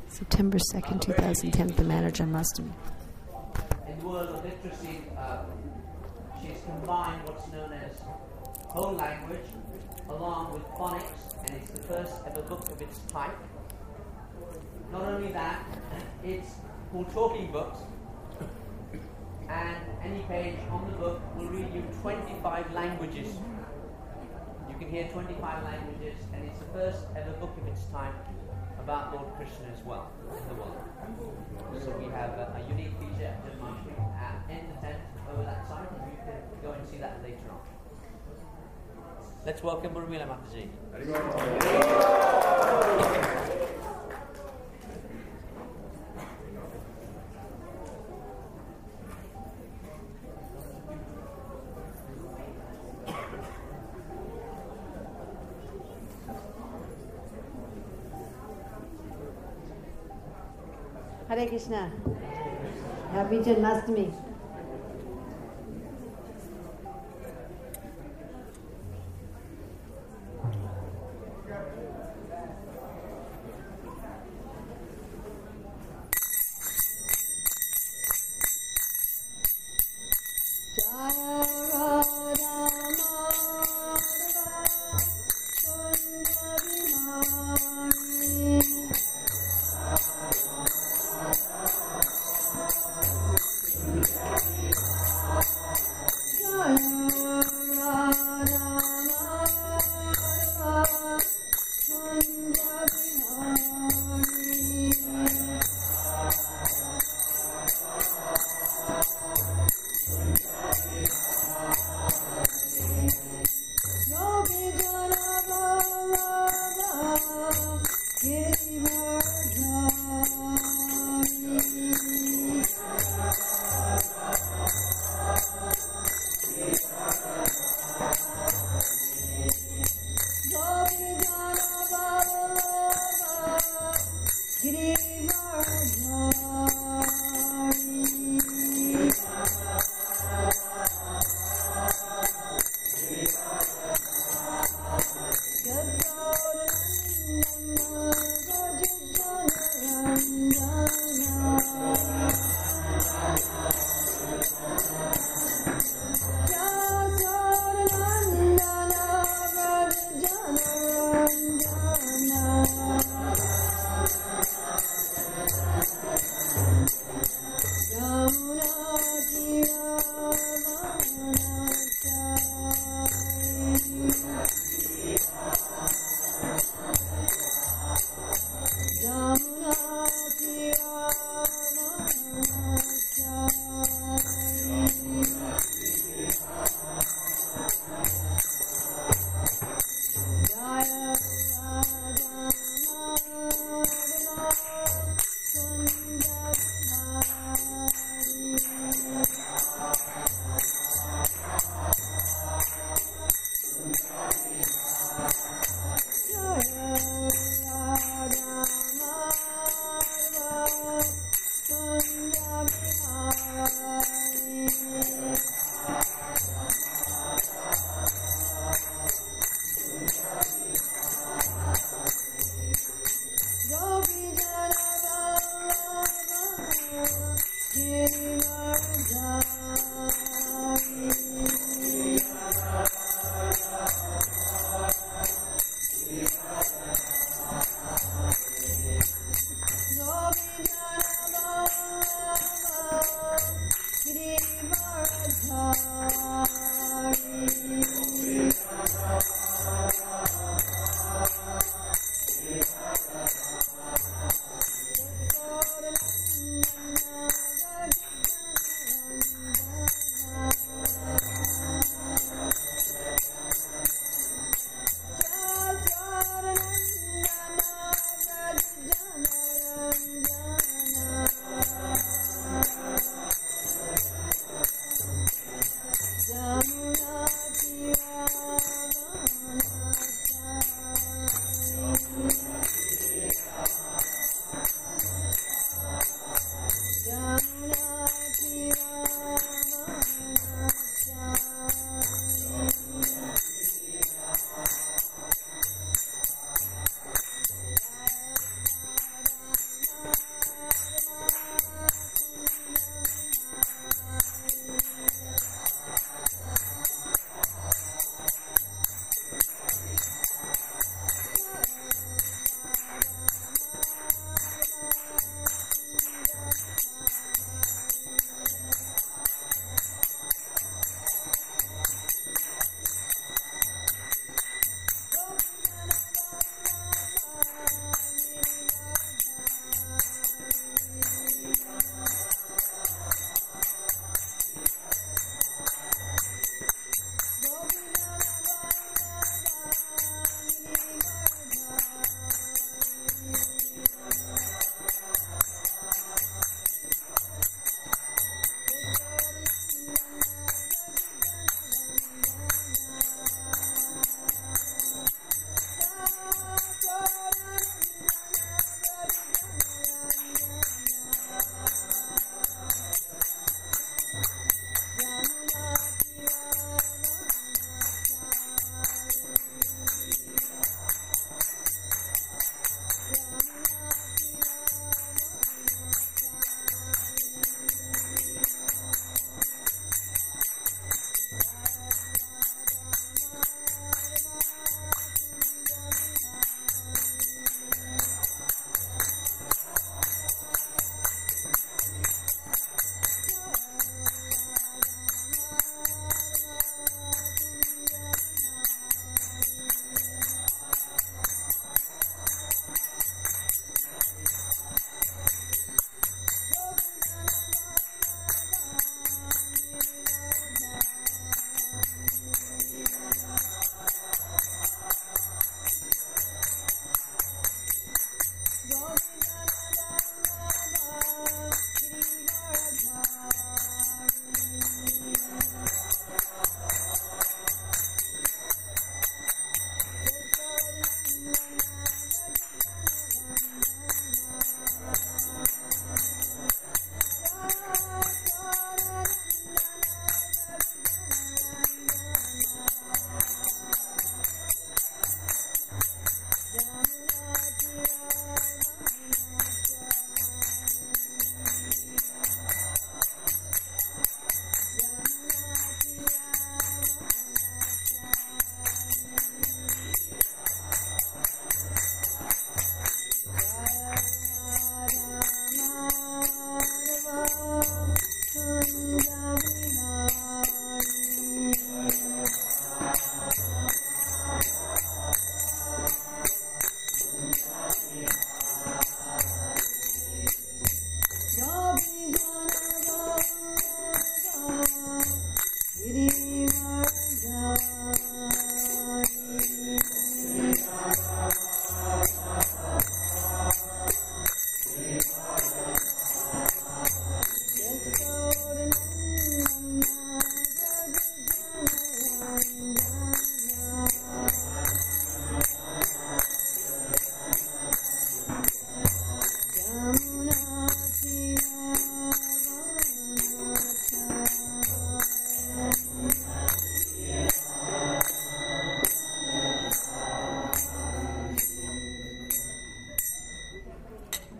September 2nd, 2010, the manager Mustami. In the world of literacy, she's combined what's known as whole language along with phonics, and it's the first ever book of its type. Not only that, it's called Talking Books, and any page on the book will read you 25 languages. You can hear 25 languages, and it's the first ever book of its type about Lord Krishna as well in the world. So we have a unique feature at Janmashtami in the tent over that side, and you can go and see that later on. Let's welcome Urmila Mataji. Hare Krishna. Happy Janmashtami.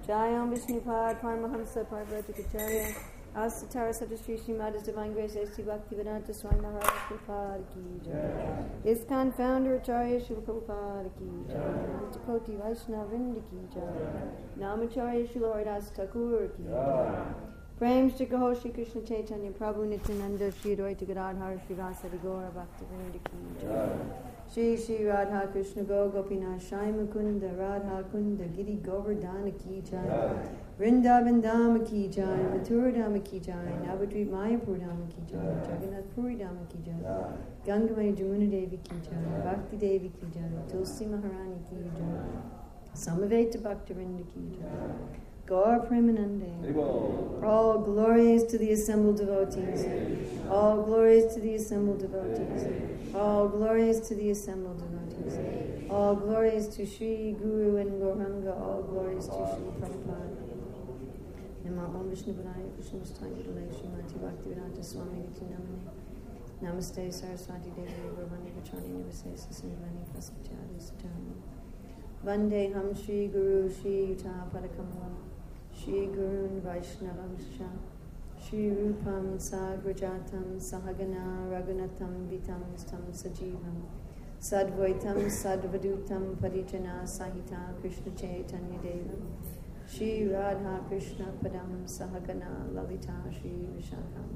Jayam Vishnupad Paramahamsa Parvati Asatara Sadhri Srimad Divine Grace A.C. Bhaktivedanta Swami Maharaj Prabhupada Ki Jai. ISKCON founder Acharya Srila Prabhupada Ki Jai. Antakoti Vaishnava Vrinda Ki Jai. Namacharya Srila Haridas Thakur Ki Jai. Prem Shri Gaho Shri Krishna Chaitanya Prabhu Nityananda Shri Advaita Gadadhar Shri Vasari Gaura Bhaktivedanta Ki Jai. Shri Shri Radha Krishna Go Gopinath Shai Mukunda Radha Kunda Giri Govardhana Ki Jai. Vrindavan Dhama Ki Jai, Mathura Dhama Ki Jai, Navadvip Mayapur Dhama Ki Jai, Jagannath Puri Dhama Ki Jai, Gangamai Jamuna Devi Ki Jai, Bhakti Devi Ki Jai, Tulsi Maharani Ki Jai, Samaveta Bhaktivinoda Ki Jai, Gaur Premanande. All glories to the assembled devotees. All glories to the assembled devotees. All glories to the assembled devotees. All glories to Sri Guru and Gauranga. All glories to Sri Prabhupada. Namo Om Vishnu Padaya Krishna Mustaya Dale Srimati Bhaktivedanta Swami Niti Namane. Namaste Saraswati Devi Varvani Vachani Nivasesa Sindhvani Prasapchadi Satani. Vande Ham Shri Guru Shri Yuta Padakamalam Shri Gurun Vaishnavamsha Shri Rupam Sagrajatam Sahagana Raghunatam Vitam Stam Sajivam Sadvaitam Sadvadutam Parijana Sahita Krishna Chaitanya Devam Shri Radha Krishna Padam Sahagana Lalita Shri Vishakam.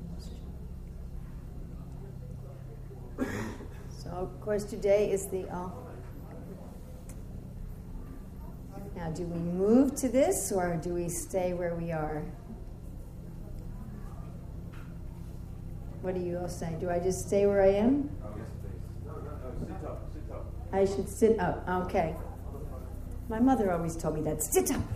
So, of course, today is the... Now, do we move to this or do we stay where we are? What do you all say? Do I just stay where I am? No, sit up. I should sit up. Okay. My mother always told me that. Sit up.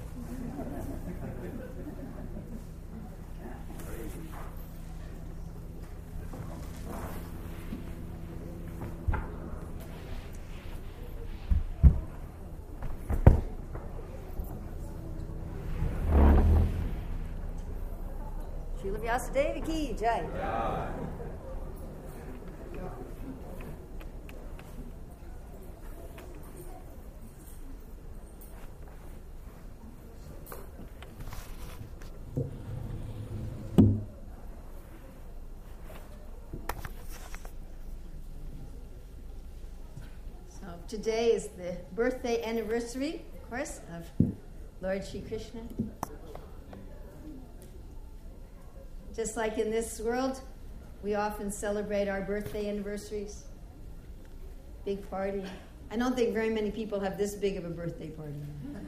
Srila Vyasadeva Ki Jai. Today is the birthday anniversary, of course, of Lord Shri Krishna. Just like in this world, we often celebrate our birthday anniversaries. Big party. I don't think very many people have this big of a birthday party.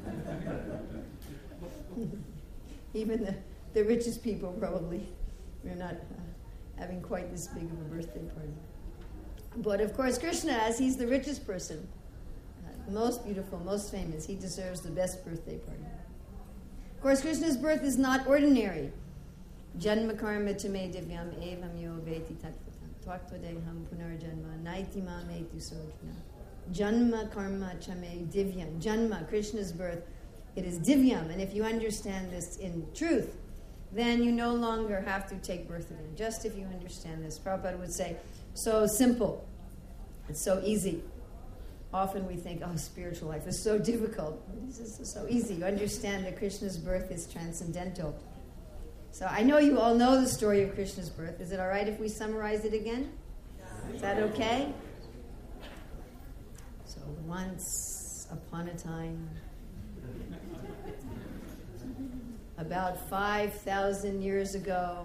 Even the richest people probably are not having quite this big of a birthday party. But of course, Krishna, as he's the richest person, most beautiful, most famous, he deserves the best birthday party. Of course, Krishna's birth is not ordinary. Janma karma chame divyam evam yo veti tattvatam tvaktvadeham punarjanma naiti ma metu sojna. Janma karma chame divyam. Janma, Krishna's birth, it is divyam. And if you understand this in truth, then you no longer have to take birth again. Just if you understand this. Prabhupada would say, so simple. It's so easy. Often we think, oh, spiritual life is so difficult. This is so easy. You understand that Krishna's birth is transcendental. So I know you all know the story of Krishna's birth. Is it all right if we summarize it again? Is that okay? So once upon a time, about 5,000 years ago,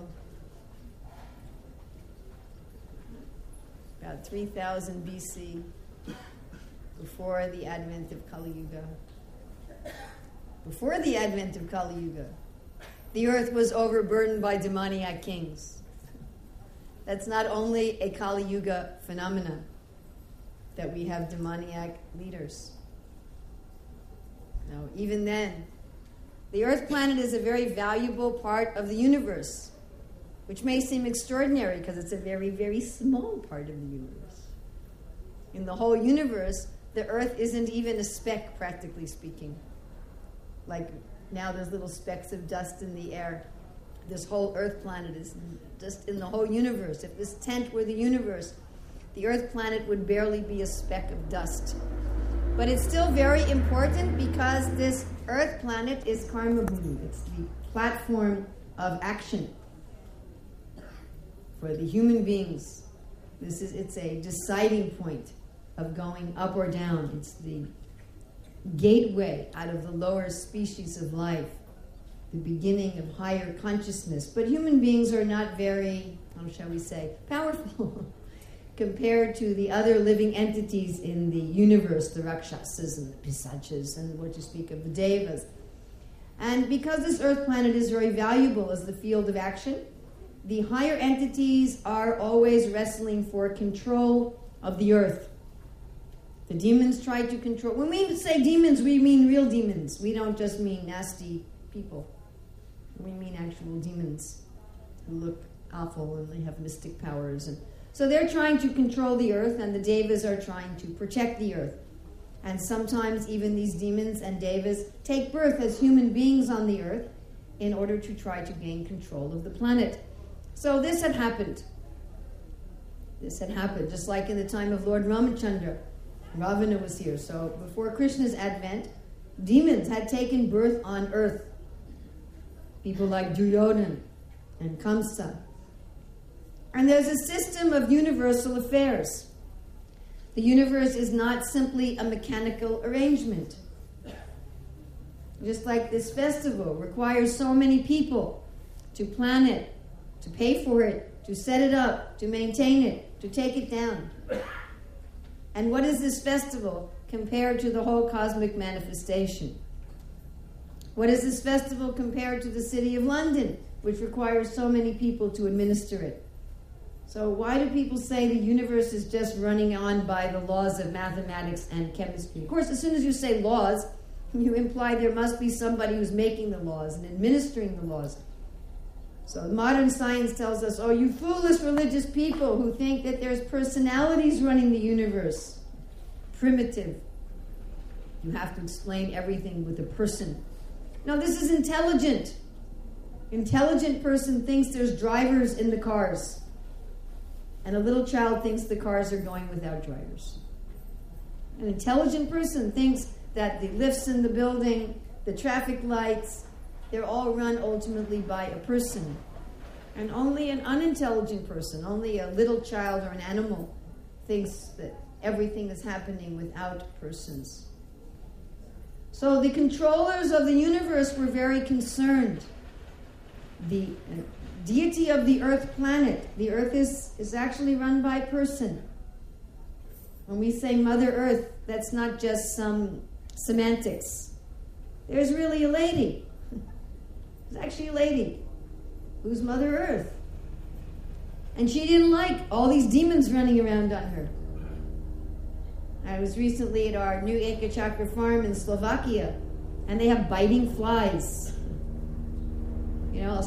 about 3000 BC, before the advent of Kali Yuga. Before the advent of Kali Yuga, the earth was overburdened by demoniac kings. That's not only a Kali Yuga phenomenon, that we have demoniac leaders. No, even then, the earth planet is a very valuable part of the universe, which may seem extraordinary because it's a very, very small part of the universe. In the whole universe, the earth isn't even a speck, practically speaking. Like now there's little specks of dust in the air. This whole earth planet is just in the whole universe. If this tent were the universe, the earth planet would barely be a speck of dust. But it's still very important because this Earth planet is Karma Bhumi. It's the platform of action for the human beings. It's a deciding point of going up or down. It's the gateway out of the lower species of life, the beginning of higher consciousness. But human beings are not very, how shall we say, powerful compared to the other living entities in the universe, the Rakshasas and the Pisachas, and what to speak of the Devas. And because this Earth planet is very valuable as the field of action, the higher entities are always wrestling for control of the Earth. The demons try to control. When we say demons, we mean real demons. We don't just mean nasty people. We mean actual demons who look awful and they have mystic powers. And so they're trying to control the Earth, and the Devas are trying to protect the Earth. And sometimes even these demons and Devas take birth as human beings on the Earth in order to try to gain control of the planet. So this had happened. This had happened, just like in the time of Lord Ramachandra. Ravana was here. So before Krishna's advent, demons had taken birth on Earth. People like Duryodhana and Kamsa. And there's a system of universal affairs. The universe is not simply a mechanical arrangement. Just like this festival requires so many people to plan it, to pay for it, to set it up, to maintain it, to take it down. And what is this festival compared to the whole cosmic manifestation? What is this festival compared to the city of London, which requires so many people to administer it? So why do people say the universe is just running on by the laws of mathematics and chemistry? Of course, as soon as you say laws, you imply there must be somebody who's making the laws and administering the laws. So modern science tells us, oh, you foolish religious people who think that there's personalities running the universe. Primitive. You have to explain everything with a person. No, this is intelligent. Intelligent person thinks there's drivers in the cars. And a little child thinks the cars are going without drivers. An intelligent person thinks that the lifts in the building, the traffic lights, they're all run ultimately by a person. And only an unintelligent person, only a little child or an animal, thinks that everything is happening without persons. So the controllers of the universe were very concerned. The deity of the Earth planet, the Earth is actually run by a person. When we say Mother Earth, that's not just some semantics. There's really a lady. There's actually a lady who's Mother Earth. And she didn't like all these demons running around on her. I was recently at our new Ekachakra farm in Slovakia, and they have biting flies. You know,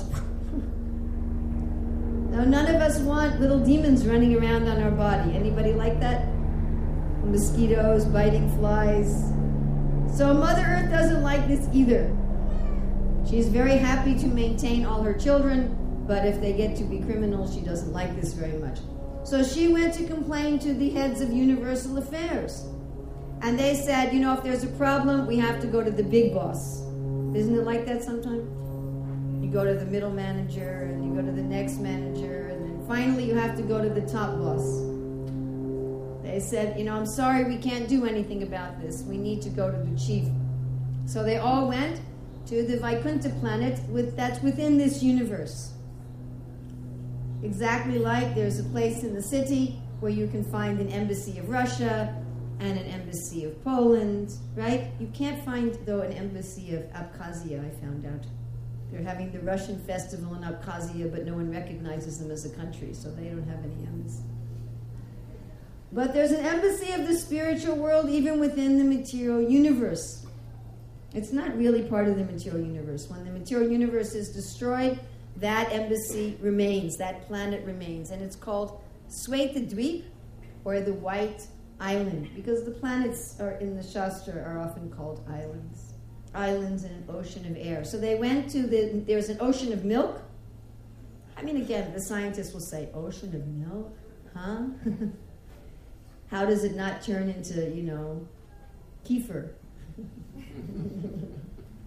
now none of us want little demons running around on our body. Anybody like that? Mosquitoes, biting flies. So Mother Earth doesn't like this either. She's very happy to maintain all her children, but if they get to be criminals, she doesn't like this very much. So she went to complain to the heads of universal affairs. And they said, you know, if there's a problem, we have to go to the big boss. Isn't it like that sometimes? You go to the middle manager, and you go to the next manager, and then finally you have to go to the top boss. They said, you know, I'm sorry, we can't do anything about this. We need to go to the chief. So they all went to the Vaikuntha planet that's within this universe. Exactly like there's a place in the city where you can find an embassy of Russia and an embassy of Poland, right? You can't find, though, an embassy of Abkhazia, I found out. They're having the Russian festival in Abkhazia, but no one recognizes them as a country, so they don't have any embassy. But there's an embassy of the spiritual world even within the material universe. It's not really part of the material universe. When the material universe is destroyed, that embassy remains, that planet remains. And it's called Swetadweep, or the White Island, because the planets are in the Shastra are often called islands. Islands in an ocean of air. So they went to there's an ocean of milk. I mean, again, the scientists will say, ocean of milk? Huh? How does it not turn into, you know, kefir?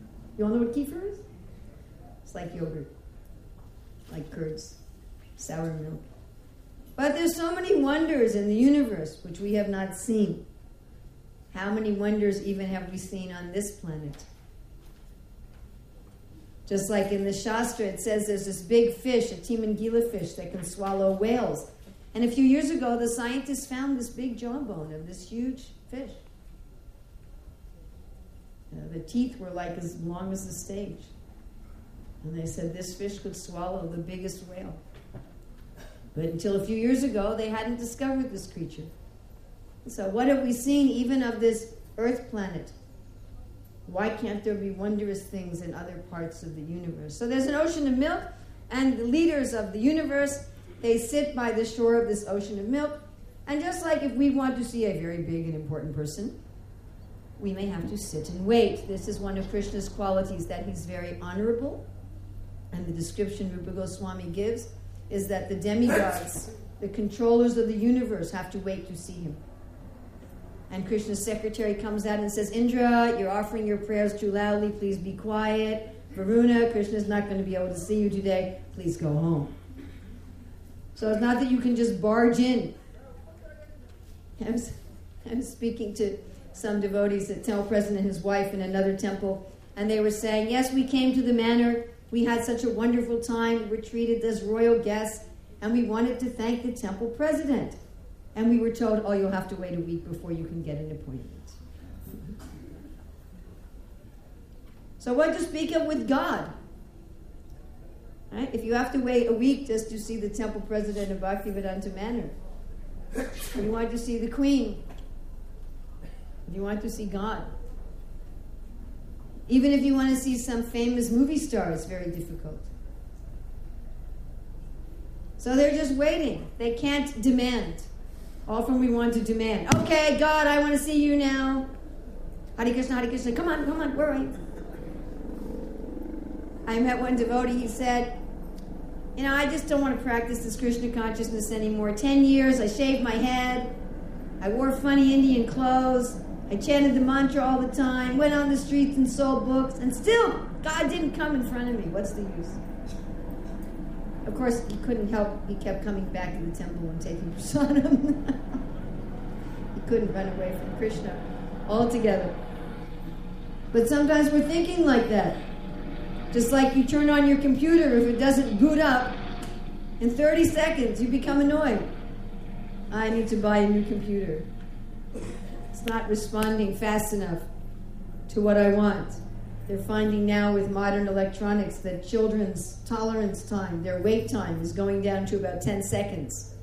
You all know what kefir is? It's like yogurt, like curds, sour milk. But there's so many wonders in the universe which we have not seen. How many wonders even have we seen on this planet? Just like in the Shastra, it says there's this big fish, a Timangila fish, that can swallow whales. And a few years ago, the scientists found this big jawbone of this huge fish. The teeth were like as long as the stage. And they said this fish could swallow the biggest whale. But until a few years ago, they hadn't discovered this creature. So what have we seen even of this Earth planet? Why can't there be wondrous things in other parts of the universe? So there's an ocean of milk, and the leaders of the universe, they sit by the shore of this ocean of milk. And just like if we want to see a very big and important person, we may have to sit and wait. This is one of Krishna's qualities, that he's very honorable. And the description Rupa Goswami gives is that the demigods, the controllers of the universe, have to wait to see him. And Krishna's secretary comes out and says, Indra, you're offering your prayers too loudly. Please be quiet. Varuna, Krishna's not going to be able to see you today. Please go home. So it's not that you can just barge in. I was speaking to some devotees, a temple president and his wife in another temple, and they were saying, yes, we came to the manor. We had such a wonderful time. We were treated as royal guests, and we wanted to thank the temple president. And we were told, oh, you'll have to wait a week before you can get an appointment. So what to speak of with God? Right? If you have to wait a week just to see the temple president of Bhaktivedanta Manor, if you want to see the Queen, if you want to see God, even if you want to see some famous movie star, it's very difficult. So they're just waiting. They can't demand. Often we want to demand, okay, God, I want to see you now. Hare Krishna, come on, where are you? I met one devotee, he said, I just don't want to practice this Krishna consciousness anymore. 10 years, I shaved my head, I wore funny Indian clothes, I chanted the mantra all the time, went on the streets and sold books, and still, God didn't come in front of me. What's the use? Of course, he couldn't help. He kept coming back to the temple and taking prasadam. He couldn't run away from Krishna altogether. But sometimes we're thinking like that. Just like you turn on your computer, if it doesn't boot up, in 30 seconds you become annoyed. I need to buy a new computer. It's not responding fast enough to what I want. They're finding now with modern electronics that children's tolerance time, their wait time, is going down to about 10 seconds.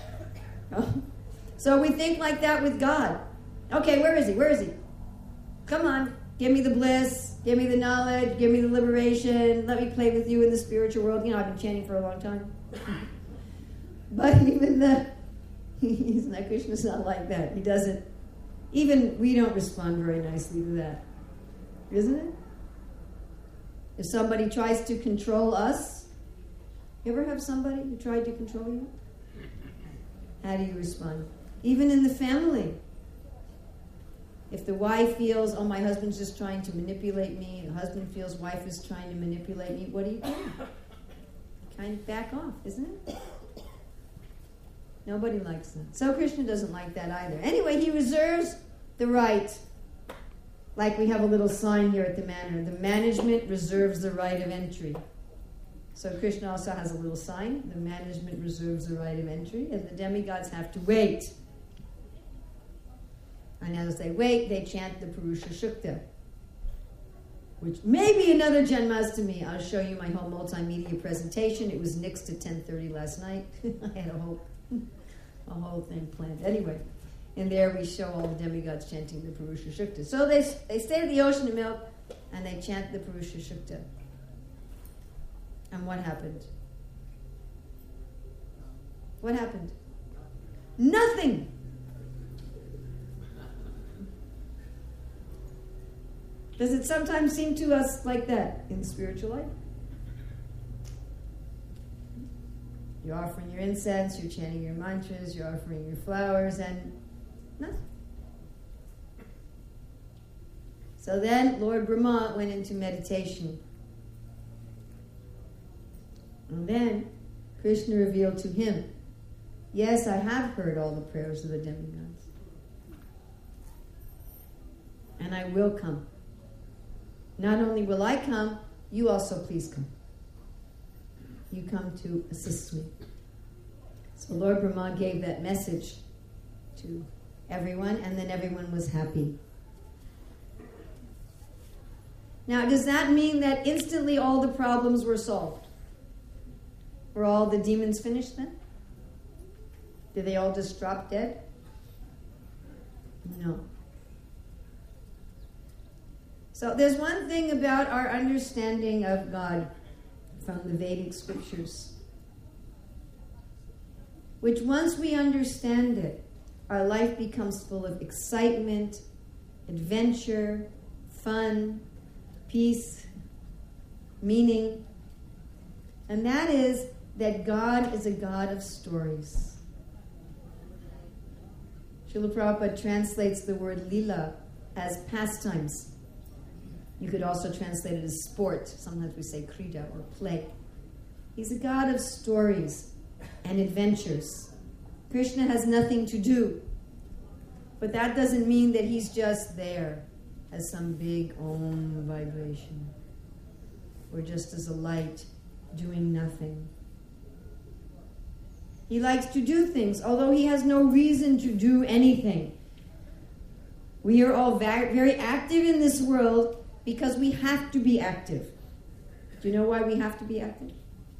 So we think like that with God. Okay, where is he? Come on, give me the bliss, give me the knowledge, give me the liberation, let me play with you in the spiritual world. I've been chanting for a long time. But even Krishna's not like that. He doesn't, even we don't respond very nicely to that. Isn't it? If somebody tries to control us, you ever have somebody who tried to control you? How do you respond? Even in the family. If the wife feels, oh, my husband's just trying to manipulate me, the husband feels wife is trying to manipulate me, what do you do? Kind of back off, isn't it? Nobody likes that. So Krishna doesn't like that either. Anyway, he reserves the right. Like we have a little sign here at the manor. The management reserves the right of entry. So Krishna also has a little sign. The management reserves the right of entry. And the demigods have to wait. And as they wait, they chant the Purusha Shukta. Which may be another Janmashtami. I'll show you my whole multimedia presentation. It was nixed at 10:30 last night. I had a whole thing planned. Anyway. And there we show all the demigods chanting the Purusha Shukta. So they stay at the ocean of milk and they chant the Purusha Shukta. And what happened? What happened? Nothing! Does it sometimes seem to us like that in the spiritual life? You're offering your incense, you're chanting your mantras, you're offering your flowers, and nothing. So then Lord Brahma went into meditation. And then Krishna revealed to him, yes, I have heard all the prayers of the demigods. And I will come. Not only will I come, you also please come. You come to assist me. So Lord Brahma gave that message to everyone, and then everyone was happy. Now, does that mean that instantly all the problems were solved? Were all the demons finished then? Did they all just drop dead? No. So there's one thing about our understanding of God from the Vedic scriptures, which once we understand it, our life becomes full of excitement, adventure, fun, peace, meaning. And that is that God is a God of stories. Srila Prabhupada translates the word lila as pastimes. You could also translate it as sport. Sometimes we say krida or play. He's a God of stories and adventures. Krishna has nothing to do. But that doesn't mean that he's just there as some big om vibration, or just as a light doing nothing. He likes to do things, although he has no reason to do anything. We are all very active in this world because we have to be active. Do you know why we have to be active?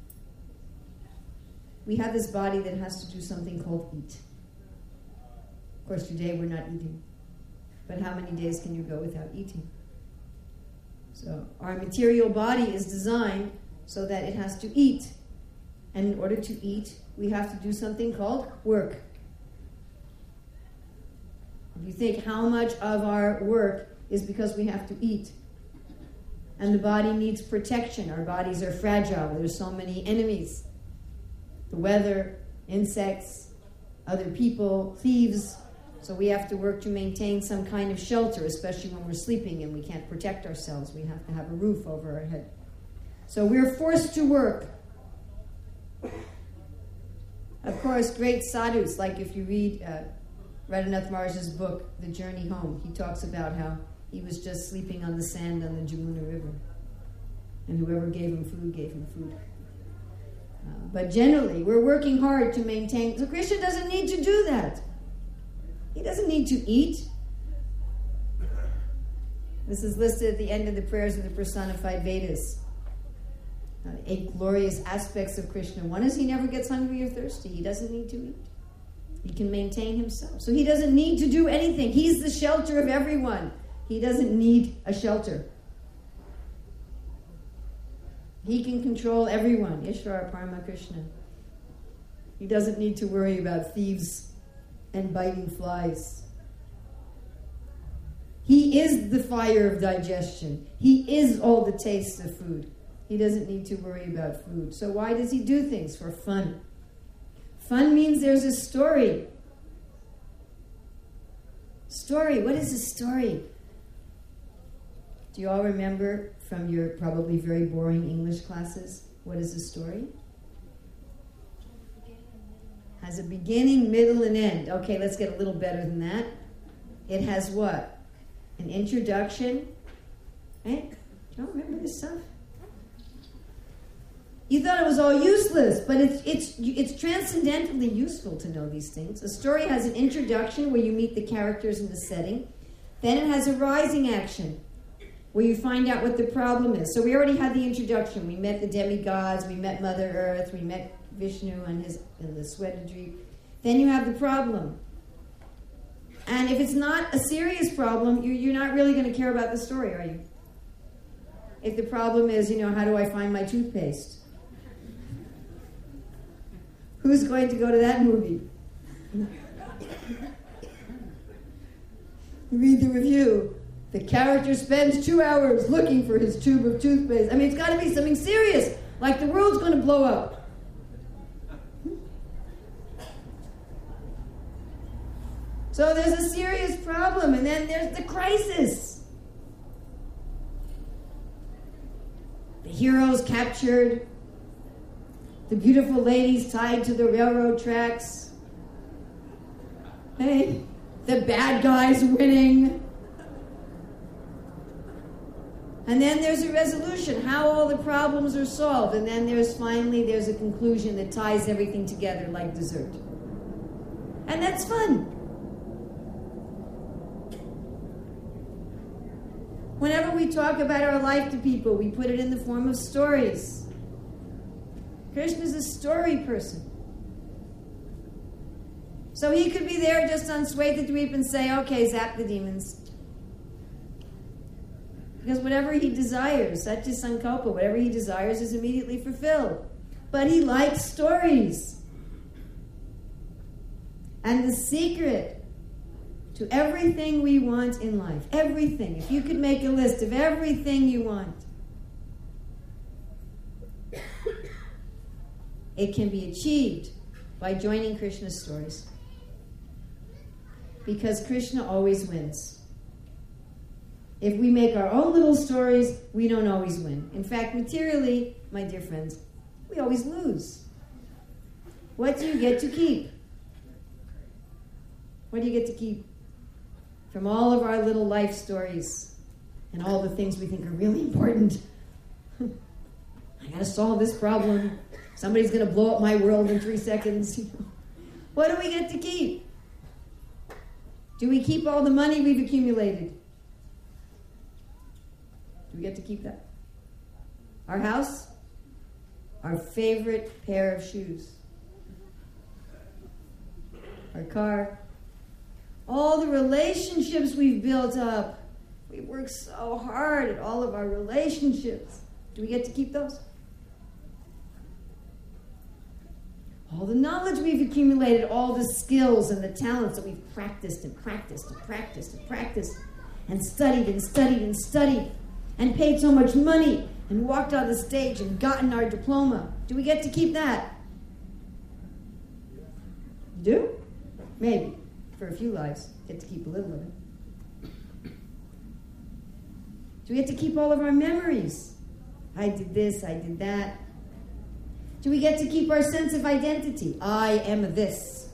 We have this body that has to do something called eat. Of course, today we're not eating. But how many days can you go without eating? So our material body is designed so that it has to eat. And in order to eat, we have to do something called work. If you think how much of our work is because we have to eat. And the body needs protection. Our bodies are fragile. There's so many enemies. The weather, insects, other people, thieves. So we have to work to maintain some kind of shelter, especially when we're sleeping and we can't protect ourselves. We have to have a roof over our head. So we're forced to work. Of course, great sadhus, like if you read Radhanath Maharaj's book, The Journey Home, he talks about how he was just sleeping on the sand on the Jamuna River. And whoever gave him food, gave him food. But generally, we're working hard to maintain. So Krishna doesn't need to do that. He doesn't need to eat. This is listed at the end of the prayers of the personified Vedas. 8 glorious aspects of Krishna. One is he never gets hungry or thirsty. He doesn't need to eat. He can maintain himself. So he doesn't need to do anything. He's the shelter of everyone. He doesn't need a shelter. He can control everyone. Ishvara Parama Krishna. He doesn't need to worry about thieves and biting flies. He is the fire of digestion. He is all the taste of food. He doesn't need to worry about food. So why does he do things? For fun. Fun means there's a story. Story. What is a story? Do you all remember from your probably very boring English classes? What is a story? Has a beginning, middle, and end. Okay, let's get a little better than that. It has what? An introduction. Right? Do you all remember this stuff? You thought it was all useless, but it's transcendentally useful to know these things. A story has an introduction where you meet the characters and the setting. Then it has a rising action where you find out what the problem is. So we already had the introduction. We met the demigods, we met Mother Earth, we met Vishnu and the Sweatadri. Then you have the problem. And if it's not a serious problem, you're not really going to care about the story, are you? If the problem is, how do I find my toothpaste? Who's going to go to that movie? Read the review. The character spends 2 hours looking for his tube of toothpaste. It's got to be something serious, like the world's going to blow up. So there's a serious problem, and then there's the crisis. the heroes captured, the beautiful ladies tied to the railroad tracks. Hey, the bad guys winning. And then there's a resolution, how all the problems are solved. And then there's a conclusion that ties everything together like dessert. And that's fun. Whenever we talk about our life to people, we put it in the form of stories. Krishna's a story person. So he could be there just on Svetadweep and say, okay, zap the demons. Because whatever he desires, Satya Sankalpa, whatever he desires is immediately fulfilled. But he likes stories. And the secret to everything we want in life, everything, if you could make a list of everything you want, it can be achieved by joining Krishna's stories. Because Krishna always wins. If we make our own little stories, we don't always win. In fact, materially, my dear friends, we always lose. What do you get to keep? What do you get to keep from all of our little life stories and all the things we think are really important? I got to solve this problem. Somebody's going to blow up my world in 3 seconds. What do we get to keep? Do we keep all the money we've accumulated? Do we get to keep that? Our house? Our favorite pair of shoes? Our car? All the relationships we've built up. We work so hard at all of our relationships. Do we get to keep those? All the knowledge we've accumulated, all the skills and the talents that we've practiced and practiced and practiced and practiced and studied and studied and studied and paid so much money and walked on the stage and gotten our diploma. Do we get to keep that? You do? Maybe. For a few lives, get to keep a little of it. Do we get to keep all of our memories? I did this, I did that. Do we get to keep our sense of identity? I am this.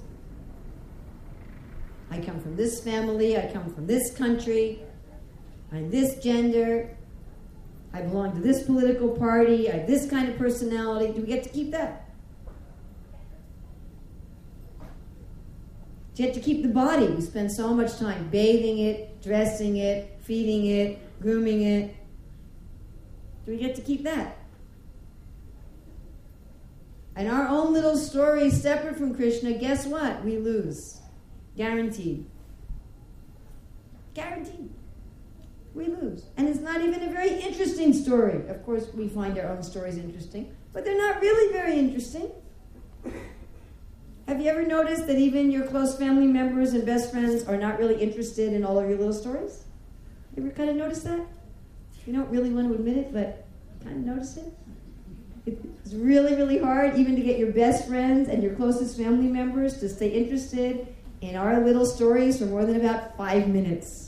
I come from this family, I come from this country, I'm this gender, I belong to this political party, I have this kind of personality. Do we get to keep that? Do you get to keep the body? We spend so much time bathing it, dressing it, feeding it, grooming it. Do we get to keep that? And our own little story separate from Krishna, guess what? We lose. Guaranteed. Guaranteed. We lose. And it's not even a very interesting story. Of course, we find our own stories interesting, but they're not really very interesting. Have you ever noticed that even your close family members and best friends are not really interested in all of your little stories? You ever kind of notice that? You don't really want to admit it, but you kind of notice it? It's really, really hard even to get your best friends and your closest family members to stay interested in our little stories for more than about 5 minutes.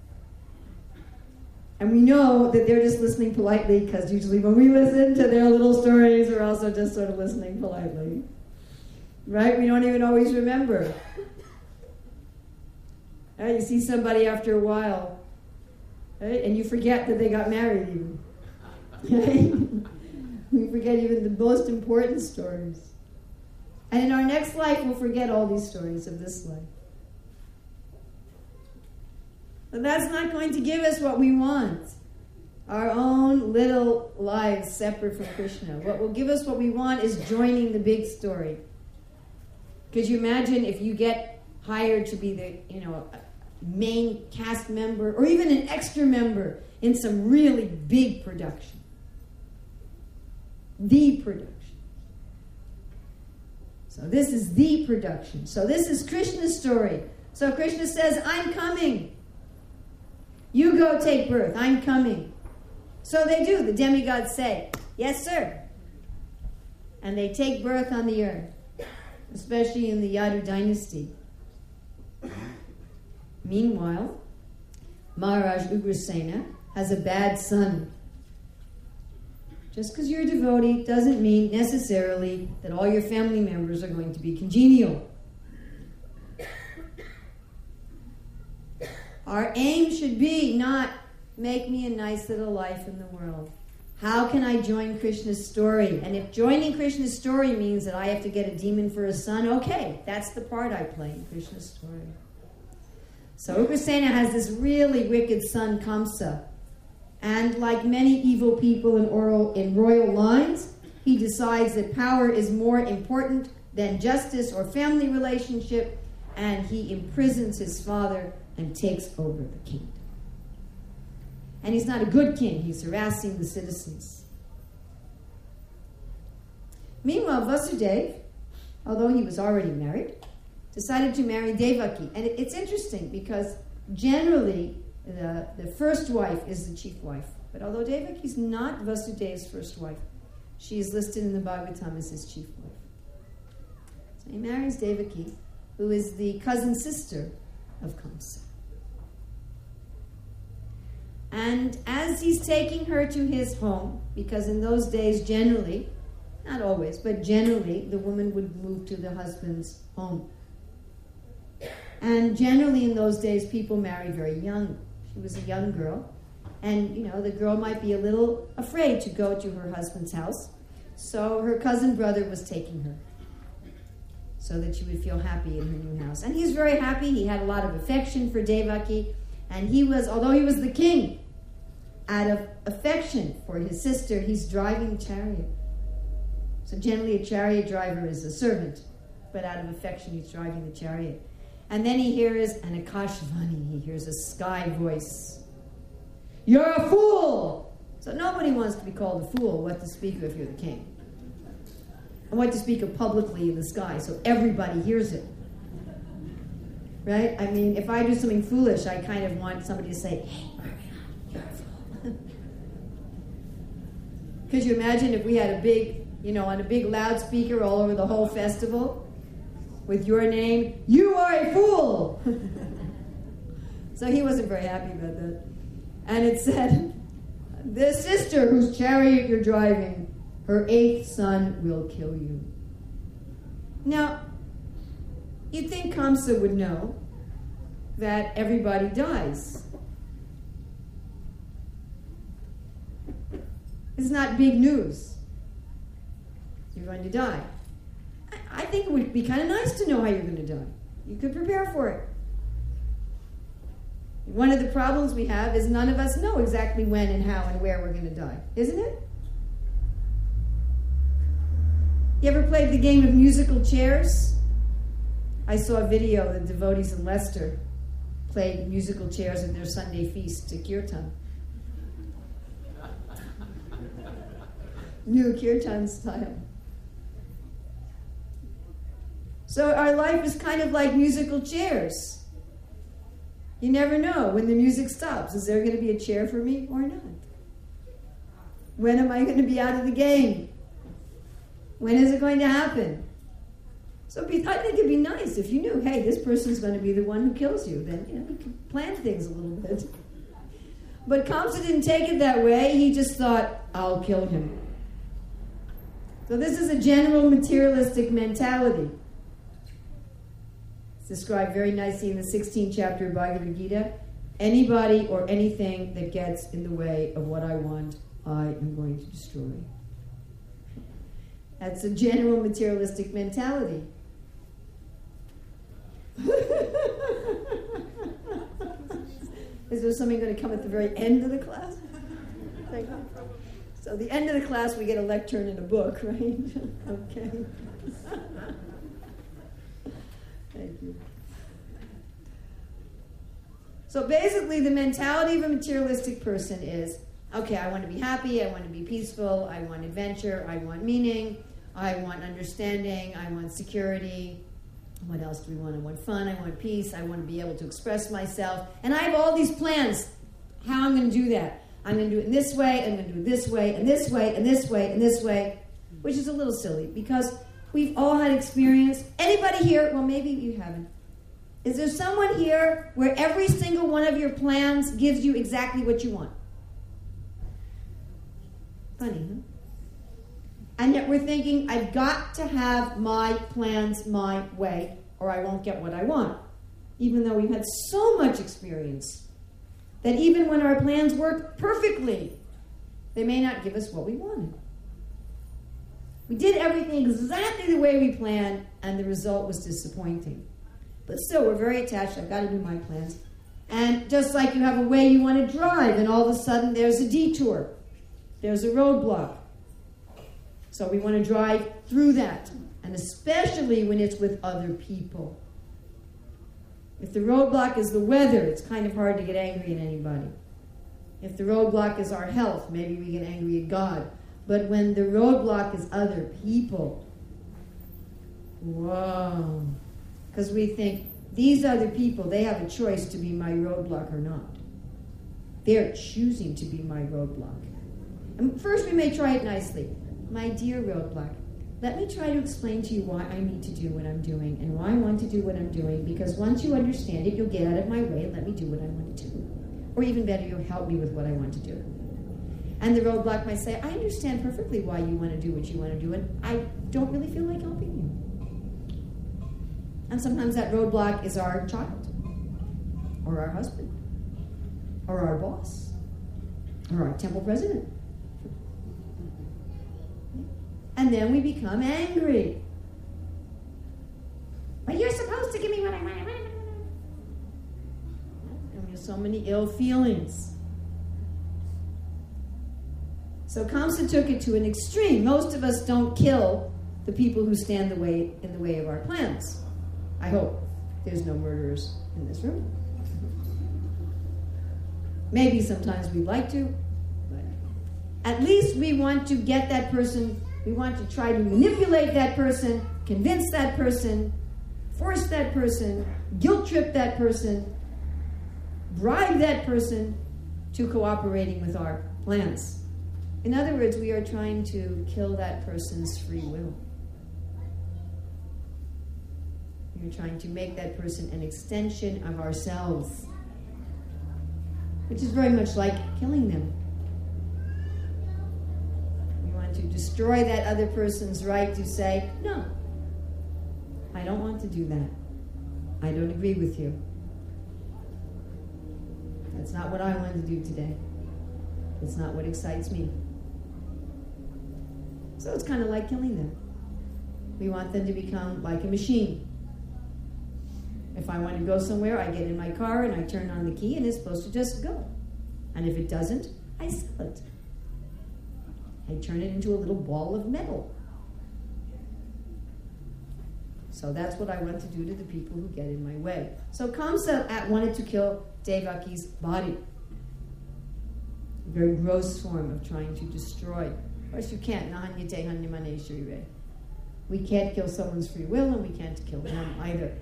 And we know that they're just listening politely because usually when we listen to their little stories, we're also just sort of listening politely. Right? We don't even always remember. Right? You see somebody after a while, right? And you forget that they got married even. Right? We forget even the most important stories. And in our next life, we'll forget all these stories of this life. But that's not going to give us what we want. Our own little lives separate from Krishna. What will give us what we want is joining the big story. Could you imagine if you get hired to be the, main cast member or even an extra member in some really big production? The production. So this is the production. So this is Krishna's story. So Krishna says, I'm coming. You go take birth. I'm coming. So they do. The demigods say, yes, sir. And they take birth on the earth, especially in the Yadu dynasty. Meanwhile, Maharaj Ugrasena has a bad son. Just because you're a devotee doesn't mean necessarily that all your family members are going to be congenial. Our aim should be not make me a nice little life in the world. How can I join Krishna's story? And if joining Krishna's story means that I have to get a demon for a son, okay, that's the part I play in Krishna's story. So Ugrasena has this really wicked son, Kamsa. And like many evil people in royal lines, he decides that power is more important than justice or family relationship, and he imprisons his father and takes over the kingdom. And he's not a good king. He's harassing the citizens. Meanwhile, Vasudeva, although he was already married, decided to marry Devaki. And it's interesting because generally the first wife is the chief wife. But although Devaki is not Vasudeva's first wife, she is listed in the Bhagavatam as his chief wife. So he marries Devaki, who is the cousin sister of Kamsa. And as he's taking her to his home, because in those days generally, not always, but generally, the woman would move to the husband's home. And generally in those days, people married very young. She was a young girl. And, the girl might be a little afraid to go to her husband's house. So her cousin brother was taking her so that she would feel happy in her new house. And he's very happy. He had a lot of affection for Devaki. And although he was the king, out of affection for his sister, he's driving the chariot. So generally a chariot driver is a servant, but out of affection he's driving the chariot. And then he hears an Akashvani, he hears a sky voice. You're a fool! So nobody wants to be called a fool, what to speak of if you're the king. And what to speak of publicly in the sky, so everybody hears it. Right? I mean, if I do something foolish, I kind of want somebody to say, hey, you're a fool. Could you imagine if we had a big, on a big loudspeaker all over the whole festival with your name, you are a fool! So he wasn't very happy about that. And it said, the sister whose chariot you're driving, her 8th son will kill you. Now, you'd think Kamsa would know that everybody dies. It's not big news. You're going to die. I think it would be kind of nice to know how you're going to die. You could prepare for it. One of the problems we have is none of us know exactly when and how and where we're going to die, isn't it? You ever played the game of musical chairs? I saw a video that devotees in Leicester played musical chairs at their Sunday feast to Kirtan. New Kirtan style. So our life is kind of like musical chairs. You never know when the music stops. Is there going to be a chair for me or not? When am I going to be out of the game? When is it going to happen? So I think it'd be nice if you knew, hey, this person's going to be the one who kills you. Then you could plan things a little bit. But Kamsa didn't take it that way. He just thought, I'll kill him. So this is a general materialistic mentality. It's described very nicely in the 16th chapter of Bhagavad Gita. Anybody or anything that gets in the way of what I want, I am going to destroy. That's a general materialistic mentality. Is there something going to come at the very end of the class? Thank you. So at the end of the class, we get a lectern and a book, right? Okay. Thank you. So basically, the mentality of a materialistic person is, okay, I want to be happy, I want to be peaceful, I want adventure, I want meaning, I want understanding, I want security. What else do we want? I want fun, I want peace, I want to be able to express myself. And I have all these plans, how I'm going to do that. I'm going to do it in this way, I'm going to do it this way, and this way, and this way, and this way, which is a little silly because we've all had experience. Anybody here? Well, maybe you haven't. Is there someone here where every single one of your plans gives you exactly what you want? Funny, huh? And yet we're thinking, I've got to have my plans my way, or I won't get what I want. Even though we've had so much experience that even when our plans work perfectly, they may not give us what we wanted. We did everything exactly the way we planned, and the result was disappointing. But still, we're very attached. I've got to do my plans. And just like you have a way you want to drive, and all of a sudden there's a detour. There's a roadblock. So we want to drive through that, and especially when it's with other people. If the roadblock is the weather, it's kind of hard to get angry at anybody. If the roadblock is our health, maybe we get angry at God. But when the roadblock is other people, whoa. Because we think, these other people, they have a choice to be my roadblock or not. They're choosing to be my roadblock. And first we may try it nicely. My dear roadblock, let me try to explain to you why I need to do what I'm doing and why I want to do what I'm doing, because once you understand it, you'll get out of my way and let me do what I want to do. Or even better, you'll help me with what I want to do. And the roadblock might say, I understand perfectly why you want to do what you want to do, and I don't really feel like helping you. And sometimes that roadblock is our child, or our husband, or our boss, or our temple president. And then we become angry. But you're supposed to give me what I want. And there's so many ill feelings. So Kamsa took it to an extreme. Most of us don't kill the people who stand in the way of our plans. I hope there's no murderers in this room. Maybe sometimes we'd like to, but at least we want to get that person. We want to try to manipulate that person, convince that person, force that person, guilt trip that person, bribe that person to cooperating with our plans. In other words, we are trying to kill that person's free will. We are trying to make that person an extension of ourselves, which is very much like killing them. To destroy that other person's right to say, no, I don't want to do that. I don't agree with you. That's not what I want to do today. It's not what excites me. So it's kind of like killing them. We want them to become like a machine. If I want to go somewhere, I get in my car and I turn on the key and it's supposed to just go. And if it doesn't, I sell it. I turn it into a little ball of metal. So that's what I want to do to the people who get in my way. So Kamsa wanted to kill Devaki's body. A very gross form of trying to destroy. Of course you can't. We can't kill someone's free will, and we can't kill him either.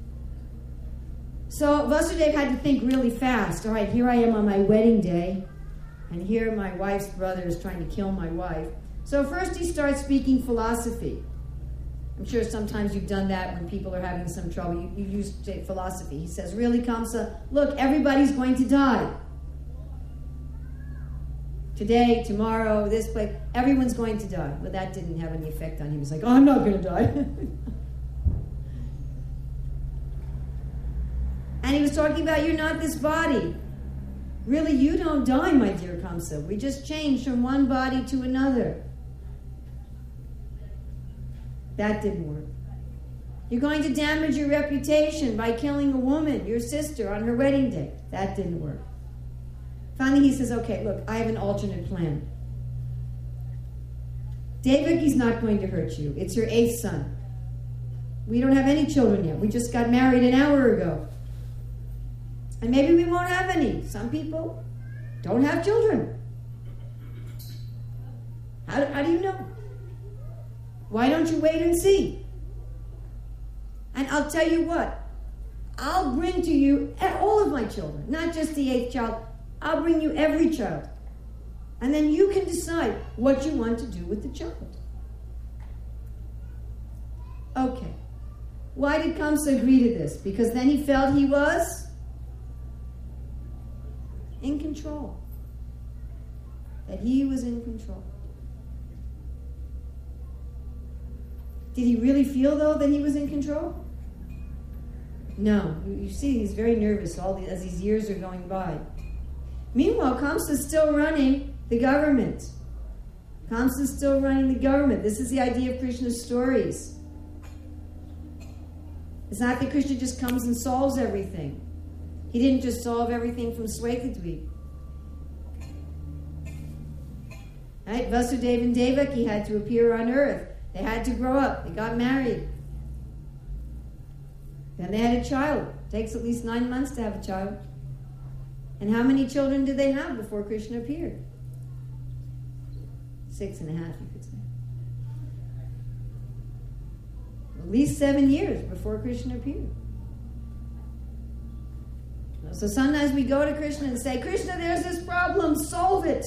So Vasudeva had to think really fast. All right, here I am on my wedding day. And here my wife's brother is trying to kill my wife. So first he starts speaking philosophy. I'm sure sometimes you've done that when people are having some trouble. You use philosophy. He says, really, Kamsa, look, everybody's going to die. Today, tomorrow, this place, everyone's going to die. But that didn't have any effect on him. He was like, oh, I'm not going to die. And he was talking about, you're not this body. Really, you don't die, my dear Kamsa. We just change from one body to another. That didn't work. You're going to damage your reputation by killing a woman, your sister, on her wedding day. That didn't work. Finally, he says, okay, look, I have an alternate plan. Devaki's not going to hurt you. It's your 8th son. We don't have any children yet. We just got married an hour ago. And maybe we won't have any. Some people don't have children. How do you know? Why don't you wait and see? And I'll tell you what. I'll bring to you all of my children, not just the 8th child. I'll bring you every child. And then you can decide what you want to do with the child. Okay. Why did Kamsa agree to this? Because then he felt he was in control. That he was in control. Did he really feel, though, that he was in control? No. You see, he's very nervous as these years are going by. Meanwhile, Kamsa's still running the government. Kamsa's still running the government. This is the idea of Krishna's stories. It's not that Krishna just comes and solves everything. He didn't just solve everything from Swetadweep. Right? Vasudeva and Devaki had to appear on earth. They had to grow up. They got married. Then they had a child. It takes at least 9 months to have a child. And how many children did they have before Krishna appeared? 6.5, you could say. At least 7 years before Krishna appeared. So sometimes we go to Krishna and say, Krishna, there's this problem, solve it.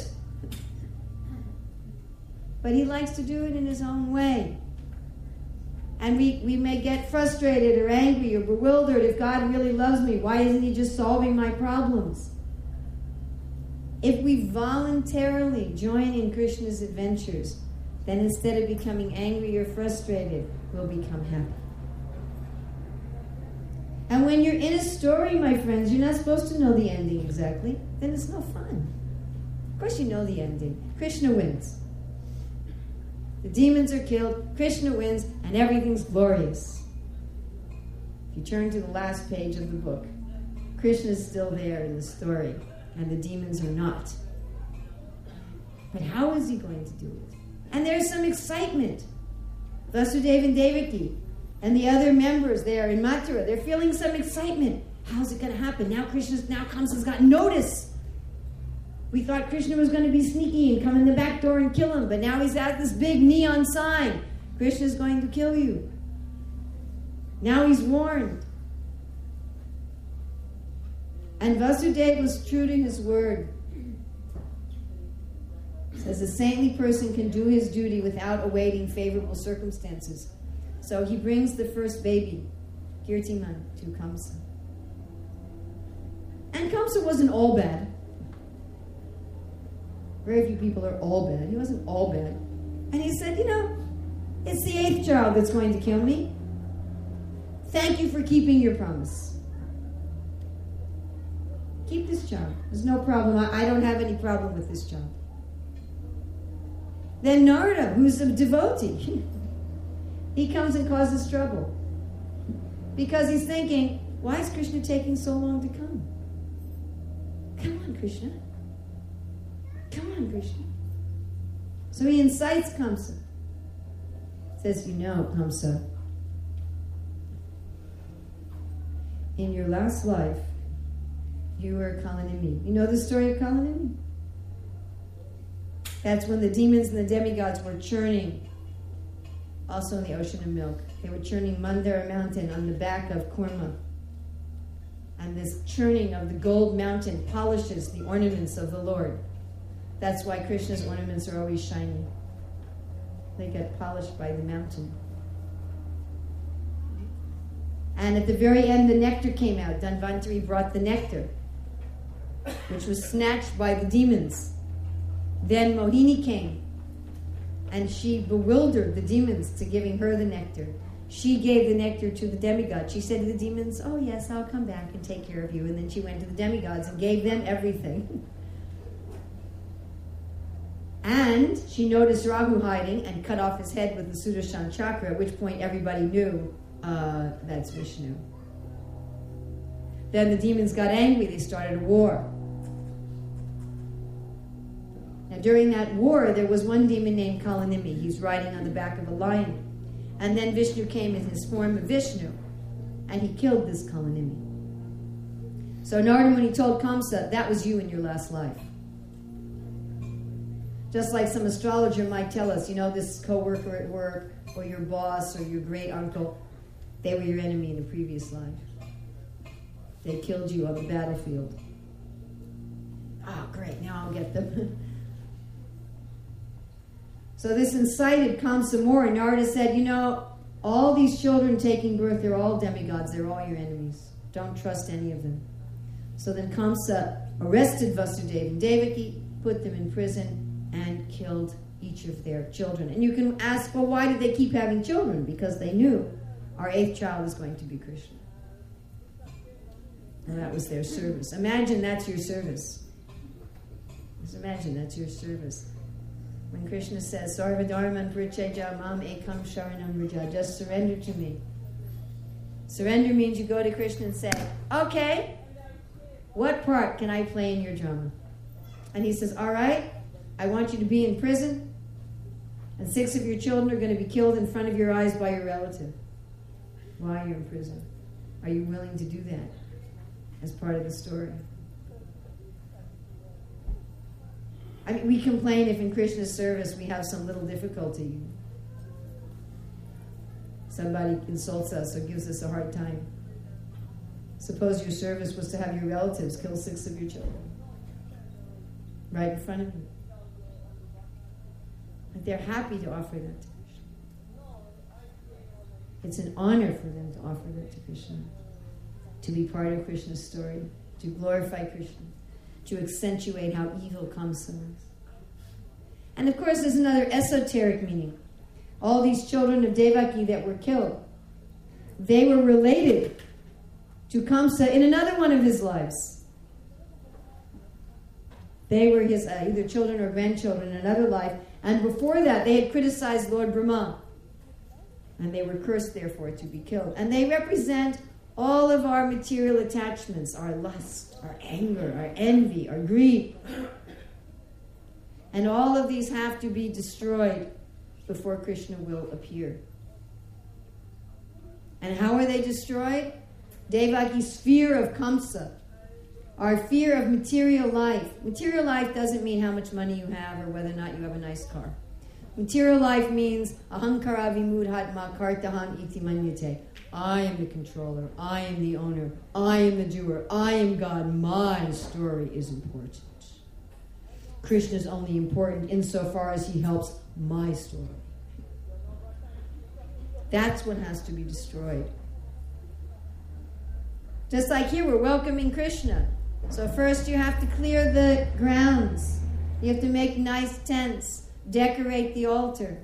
But he likes to do it in his own way. And we may get frustrated or angry or bewildered. If God really loves me, why isn't he just solving my problems? If we voluntarily join in Krishna's adventures, then instead of becoming angry or frustrated, we'll become happy. And when you're in a story, my friends, you're not supposed to know the ending exactly. Then it's no fun. Of course you know the ending. Krishna wins. The demons are killed, Krishna wins, and everything's glorious. If you turn to the last page of the book, Krishna's still there in the story, and the demons are not. But how is he going to do it? And there's some excitement. Vasudeva and Devaki and the other members there in Mathura, they're feeling some excitement. How's it going to happen? Now Kamsa's got notice. We thought Krishna was going to be sneaky and come in the back door and kill him, but now he's at this big neon sign. Krishna's going to kill you. Now he's warned. And Vasudeva was true to his word. Says a saintly person can do his duty without awaiting favorable circumstances. So he brings the first baby, Kirtiman, to Kamsa. And Kamsa wasn't all bad. Very few people are all bad. He wasn't all bad. And he said, it's the 8th child that's going to kill me. Thank you for keeping your promise. Keep this child. There's no problem. I don't have any problem with this child. Then Narada, who's a devotee, he comes and causes trouble. Because he's thinking, why is Krishna taking so long to come? Come on, Krishna. Come on, Krishna. So he incites Kamsa. Says, Kamsa, in your last life, you were Kalanimi. You know the story of Kalanimi? That's when the demons and the demigods were churning, also in the ocean of milk. They were churning Mandara mountain on the back of Kurma. And this churning of the gold mountain polishes the ornaments of the Lord. That's why Krishna's ornaments are always shiny. They get polished by the mountain. And at the very end, the nectar came out. Dhanvantari brought the nectar, which was snatched by the demons. Then Mohini came, and she bewildered the demons to giving her the nectar. She gave the nectar to the demigod. She said to the demons, oh yes, I'll come back and take care of you. And then she went to the demigods and gave them everything. And she noticed Rahu hiding and cut off his head with the Sudarshan chakra, at which point everybody knew that's Vishnu. Then the demons got angry. They started a war. Now during that war, there was one demon named Kalanimi. He's riding on the back of a lion. And then Vishnu came in his form of Vishnu, and he killed this Kalanimi. So Narada Muni told Kamsa, that was you in your last life. Just like some astrologer might tell us, this co-worker at work, or your boss, or your great uncle, they were your enemy in a previous life. They killed you on the battlefield. Oh, great, now I'll get them. So this incited Kamsa more, and Narada said, all these children taking birth, they're all demigods, they're all your enemies. Don't trust any of them. So then Kamsa arrested Vasudeva and Devaki, put them in prison, and killed each of their children. And you can ask, well, why did they keep having children? Because they knew our 8th child was going to be Krishna. And that was their service. Imagine that's your service. Just imagine that's your service. When Krishna says, Sarvadharman parityajya mam ekam sharanam vraja, just surrender to me. Surrender means you go to Krishna and say, okay, what part can I play in your drama? And he says, all right, I want you to be in prison, and 6 of your children are going to be killed in front of your eyes by your relative. Why are you in prison? Are you willing to do that as part of the story? I mean, we complain if in Krishna's service we have some little difficulty. Somebody insults us or gives us a hard time. Suppose your service was to have your relatives kill 6 of your children right in front of you. But they're happy to offer that to Krishna. It's an honor for them to offer that to Krishna, to be part of Krishna's story, to glorify Krishna, to accentuate how evil comes from us. And of course, there's another esoteric meaning. All these children of Devaki that were killed, they were related to Kamsa in another one of his lives. They were his either children or grandchildren in another life. And before that, they had criticized Lord Brahma. And they were cursed, therefore, to be killed. And they represent all of our material attachments, our lust, our anger, our envy, our greed. And all of these have to be destroyed before Krishna will appear. And how are they destroyed? Devaki's fear of Kamsa, our fear of material life. Material life doesn't mean how much money you have or whether or not you have a nice car. Material life means ahankara vimudhatma kartahan iti manyate. I am the controller. I am the owner. I am the doer. I am God. My story is important. Krishna is only important insofar as he helps my story. That's what has to be destroyed. Just like here, we're welcoming Krishna. So first you have to clear the grounds. You have to make nice tents. Decorate the altar.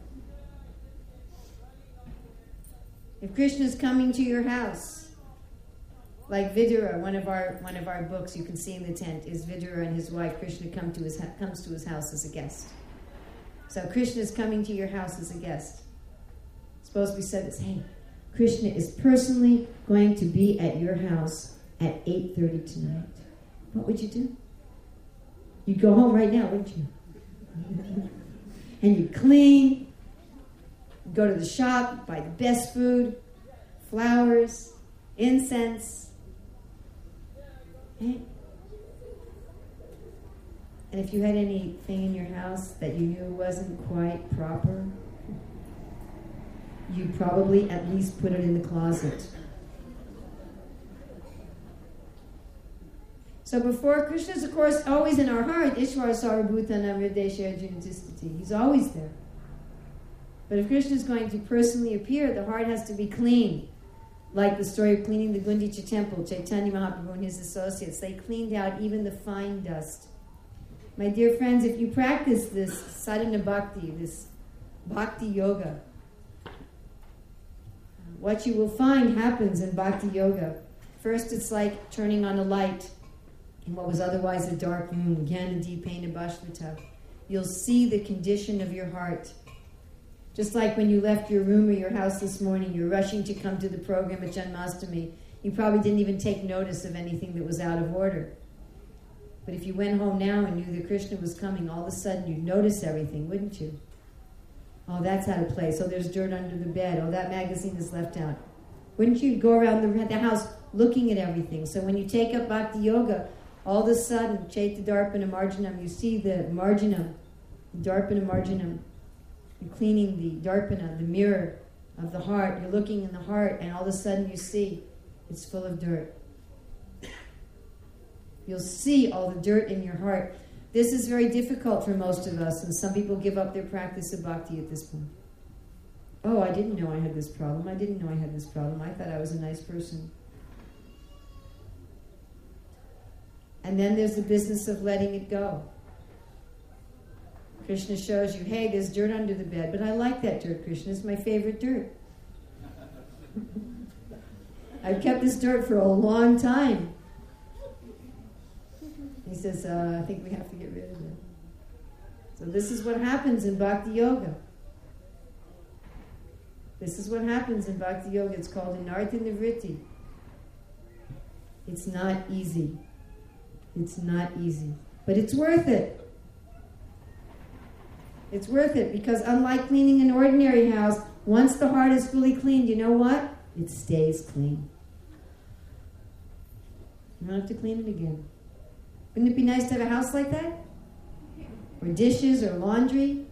If Krishna is coming to your house, like Vidura, one of our books you can see in the tent is Vidura and his wife. Krishna comes to his house as a guest. So Krishna is coming to your house as a guest. Suppose we said this, hey, Krishna is personally going to be at your house at 8:30 tonight. What would you do? You'd go home right now, wouldn't you? And you clean, go to the shop, buy the best food, flowers, incense. Right? And if you had anything in your house that you knew wasn't quite proper, you'd probably at least put it in the closet. So before Krishna is, of course, always in our heart. Ishvara Sarvabhutanam Hridesha Arjuna Tisthati. He's always there. But if Krishna is going to personally appear, the heart has to be clean. Like the story of cleaning the Gundicha temple, Chaitanya Mahaprabhu and his associates, they cleaned out even the fine dust. My dear friends, if you practice this sadhana bhakti, this bhakti yoga, what you will find happens in bhakti yoga. First, it's like turning on a light in what was otherwise a dark room. You'll see the condition of your heart. Just like when you left your room or your house this morning, you're rushing to come to the program at Janmashtami. You probably didn't even take notice of anything that was out of order. But if you went home now and knew that Krishna was coming, all of a sudden you'd notice everything, wouldn't you? Oh, that's out of place. Oh, there's dirt under the bed. Oh, that magazine is left out. Wouldn't you go around the house looking at everything? So when you take up Bhakti Yoga, all of a sudden, Chaita Darpana Marjanam, you see the Marjanam, Darpana Marjanam. You're cleaning the Darpana, the mirror of the heart. You're looking in the heart, and all of a sudden you see it's full of dirt. You'll see all the dirt in your heart. This is very difficult for most of us, and some people give up their practice of bhakti at this point. Oh, I didn't know I had this problem. I didn't know I had this problem. I thought I was a nice person. And then there's the business of letting it go. Krishna shows you, hey, there's dirt under the bed, but I like that dirt, Krishna. It's my favorite dirt. I've kept this dirt for a long time. He says, I think we have to get rid of it. So this is what happens in Bhakti Yoga. This is what happens in Bhakti Yoga. It's called Anartha Nivritti. It's not easy. It's not easy. But it's worth it. It's worth it because unlike cleaning an ordinary house, once the heart is fully cleaned, you know what? It stays clean. You don't have to clean it again. Wouldn't it be nice to have a house like that? Or dishes or laundry?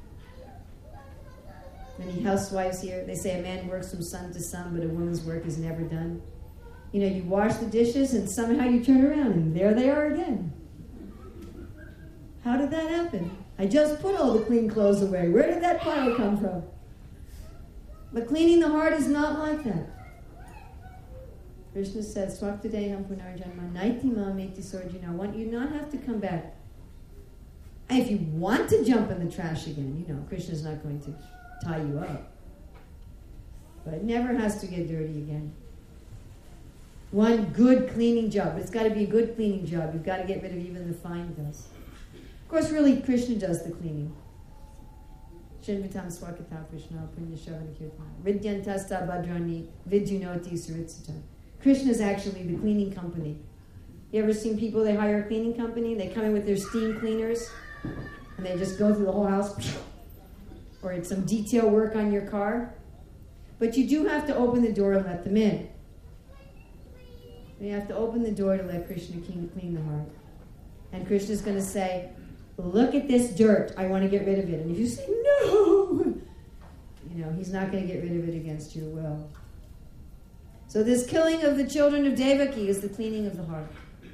Many housewives here, they say a man works from sun to sun, but a woman's work is never done. You know, you wash the dishes and somehow you turn around and there they are again. How did that happen? I just put all the clean clothes away. Where did that pile come from? But cleaning the heart is not like that. Krishna says, Swaktadeham punarjanma naiti mameti sorjina. I want you not have to come back. And if you want to jump in the trash again, you know, Krishna's not going to tie you up. But it never has to get dirty again. One good cleaning job. It's got to be a good cleaning job. You've got to get rid of even the fine dust. Of course, really, Krishna does the cleaning. Shinvitam swakata Krishna punya shavana kirtana vidyantasta bhadrani vidyunoti saritsata. Krishna is actually the cleaning company. You ever seen people, they hire a cleaning company, they come in with their steam cleaners, and they just go through the whole house, or it's some detail work on your car. But you do have to open the door and let them in. You have to open the door to let Krishna clean the heart. And Krishna's going to say, look at this dirt, I want to get rid of it. And if you say, no, you know, he's not going to get rid of it against your will. So this killing of the children of Devaki is the cleaning of the heart.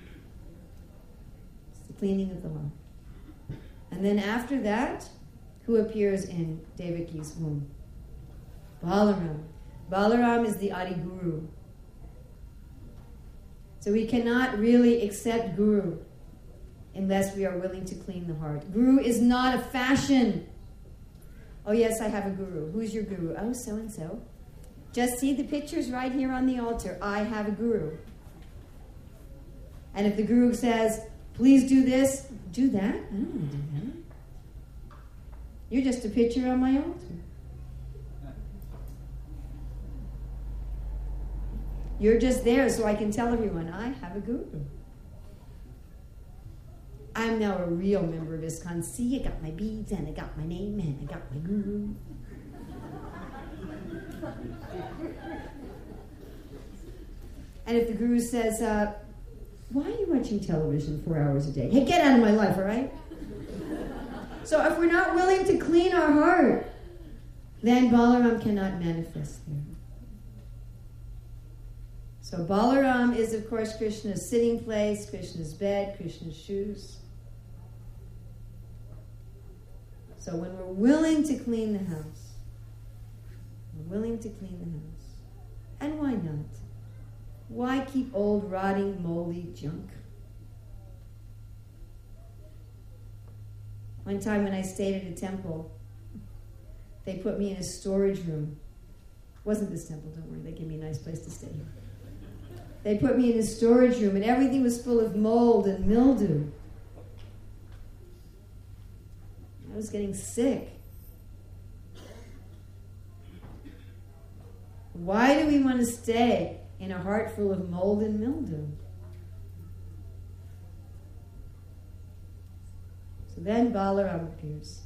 It's the cleaning of the heart. And then after that, who appears in Devaki's womb? Balaram. Balaram is the Adi Guru. So we cannot really accept Guru unless we are willing to clean the heart. Guru is not a fashion. Oh yes, I have a guru. Who's your guru? Oh, so-and-so. Just see the pictures right here on the altar. I have a guru. And if the guru says, please do this, do that. I don't want to do that. You're just a picture on my altar. You're just there so I can tell everyone, I have a guru. I'm now a real member of ISKCON. See, I got my beads, and I got my name, and I got my guru. And if the guru says, why are you watching television 4 hours a day? Hey, get out of my life, all right? So if we're not willing to clean our heart, then Balaram cannot manifest there. So Balaram is, of course, Krishna's sitting place, Krishna's bed, Krishna's shoes. So when we're willing to clean the house, and why not? Why keep old, rotting, moldy junk? One time when I stayed at a temple, they put me in a storage room. It wasn't this temple, don't worry, they gave me a nice place to stay here. They put me in a storage room, and everything was full of mold and mildew. I was getting sick. Why do we want to stay in a heart full of mold and mildew? So then Balaram appears.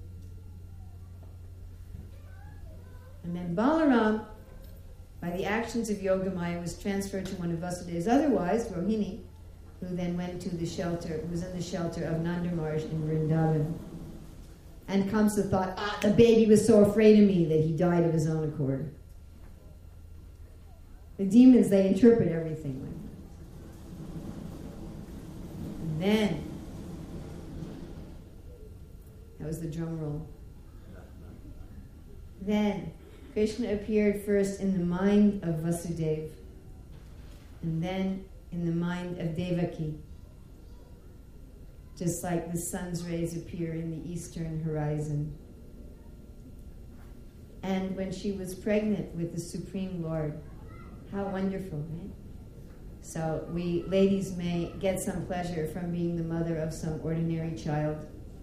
And then Balaram, by the actions of Yogamaya, was transferred to one of Vasudev's other wives, Rohini, who then went to the shelter, who was in the shelter of Nanda Maharaj in Vrindavan. And Kamsa thought, the baby was so afraid of me that he died of his own accord. The demons, they interpret everything like that. And then, that was the drum roll. Then, Krishna appeared first in the mind of Vasudeva, and then in the mind of Devaki, just like the sun's rays appear in the eastern horizon. And when she was pregnant with the Supreme Lord, how wonderful, right? So we ladies may get some pleasure from being the mother of some ordinary child.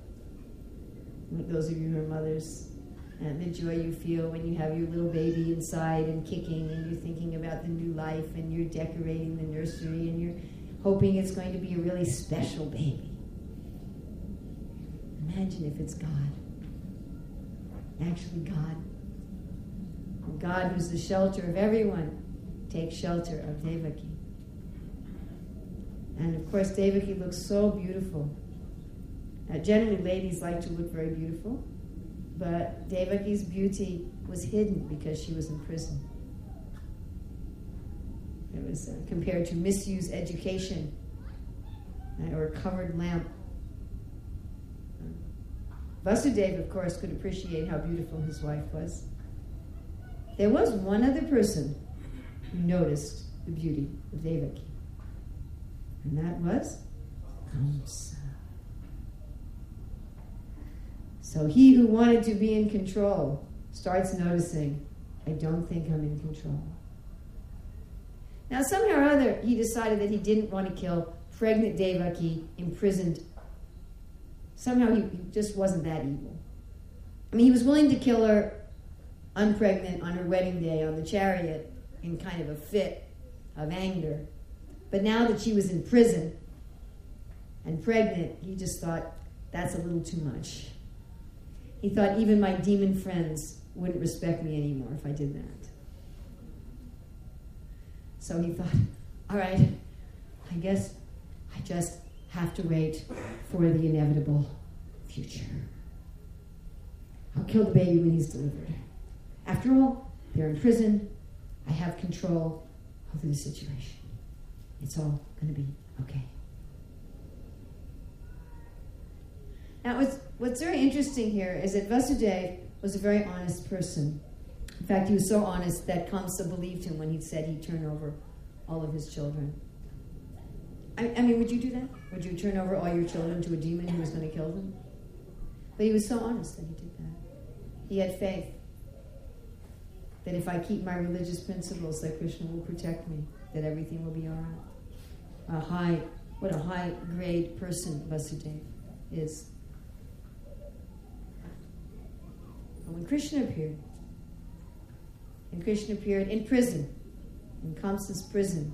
Those of you who are mothers, and the joy you feel when you have your little baby inside and kicking, and you're thinking about the new life, and you're decorating the nursery, and you're hoping it's going to be a really special baby. Imagine if it's God. Actually God. God, who's the shelter of everyone, takes shelter of Devaki. And of course, Devaki looks so beautiful. Generally, ladies like to look very beautiful, but Devaki's beauty was hidden because she was in prison. It was compared to misused education or a covered lamp. Vasudeva, of course, could appreciate how beautiful his wife was. There was one other person who noticed the beauty of Devaki, and that was Kamsa. So he who wanted to be in control starts noticing, I don't think I'm in control. Now, somehow or other, he decided that he didn't want to kill pregnant Devaki, imprisoned. Somehow he just wasn't that evil. I mean, he was willing to kill her unpregnant on her wedding day on the chariot in kind of a fit of anger. But now that she was in prison and pregnant, he just thought, that's a little too much. He thought even my demon friends wouldn't respect me anymore if I did that. So he thought, all right, I guess I just have to wait for the inevitable future. I'll kill the baby when he's delivered. After all, they're in prison. I have control over the situation. It's all going to be okay. Now, what's very interesting here is that Vasudeva was a very honest person. In fact, he was so honest that Kamsa believed him when he said he'd turn over all of his children. I mean, would you do that? Would you turn over all your children to a demon who was going to kill them? But he was so honest that he did that. He had faith that if I keep my religious principles, that Krishna will protect me, that everything will be all right. What a high-grade person Vasudeva is. But when Krishna appeared, and Krishna appeared in prison, in Kamsa's prison,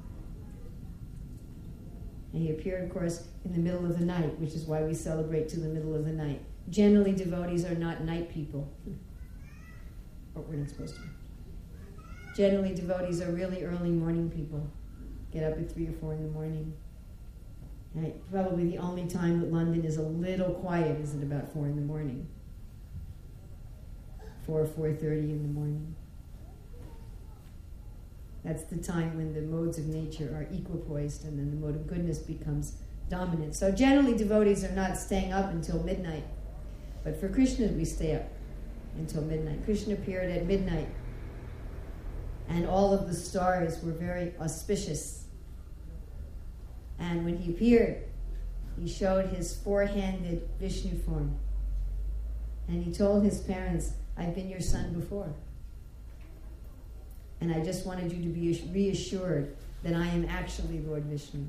and he appeared, of course, in the middle of the night, which is why we celebrate to the middle of the night. Generally, devotees are not night people. But we're not supposed to be. Generally, devotees are really early morning people. Get up at 3 or 4 in the morning. Right? Probably the only time that London is a little quiet is at about 4 in the morning. 4 or 4:30 in the morning. That's the time when the modes of nature are equipoised and then the mode of goodness becomes dominant. So generally devotees are not staying up until midnight. But for Krishna, we stay up until midnight. Krishna appeared at midnight. And all of the stars were very auspicious. And when he appeared, he showed his 4-handed Vishnu form. And he told his parents, I've been your son before. And I just wanted you to be reassured that I am actually Lord Vishnu.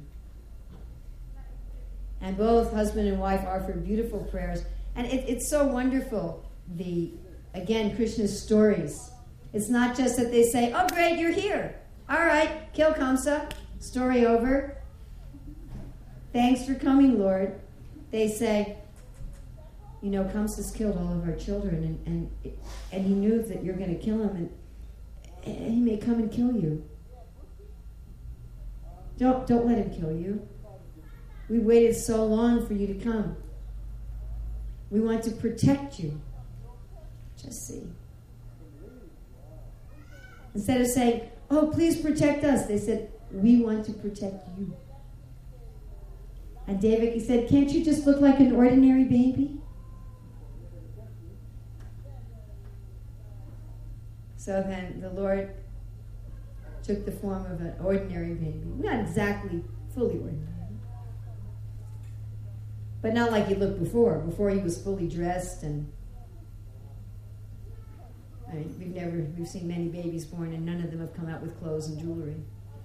And both husband and wife offered beautiful prayers. And it's so wonderful, again, Krishna's stories. It's not just that they say, oh, great, you're here. All right, kill Kamsa. Story over. Thanks for coming, Lord. They say, you know, Kamsa's killed all of our children, and he knew that you're going to kill him, and he may come and kill you. Don't let him kill you. We waited so long for you to come. We want to protect you. Just see. Instead of saying, oh, please protect us, they said, we want to protect you. And Devaki said, can't you just look like an ordinary baby? So then the Lord took the form of an ordinary baby. Not exactly fully ordinary. But not like he looked before. Before he was fully dressed and... I mean, we've seen many babies born and none of them have come out with clothes and jewelry.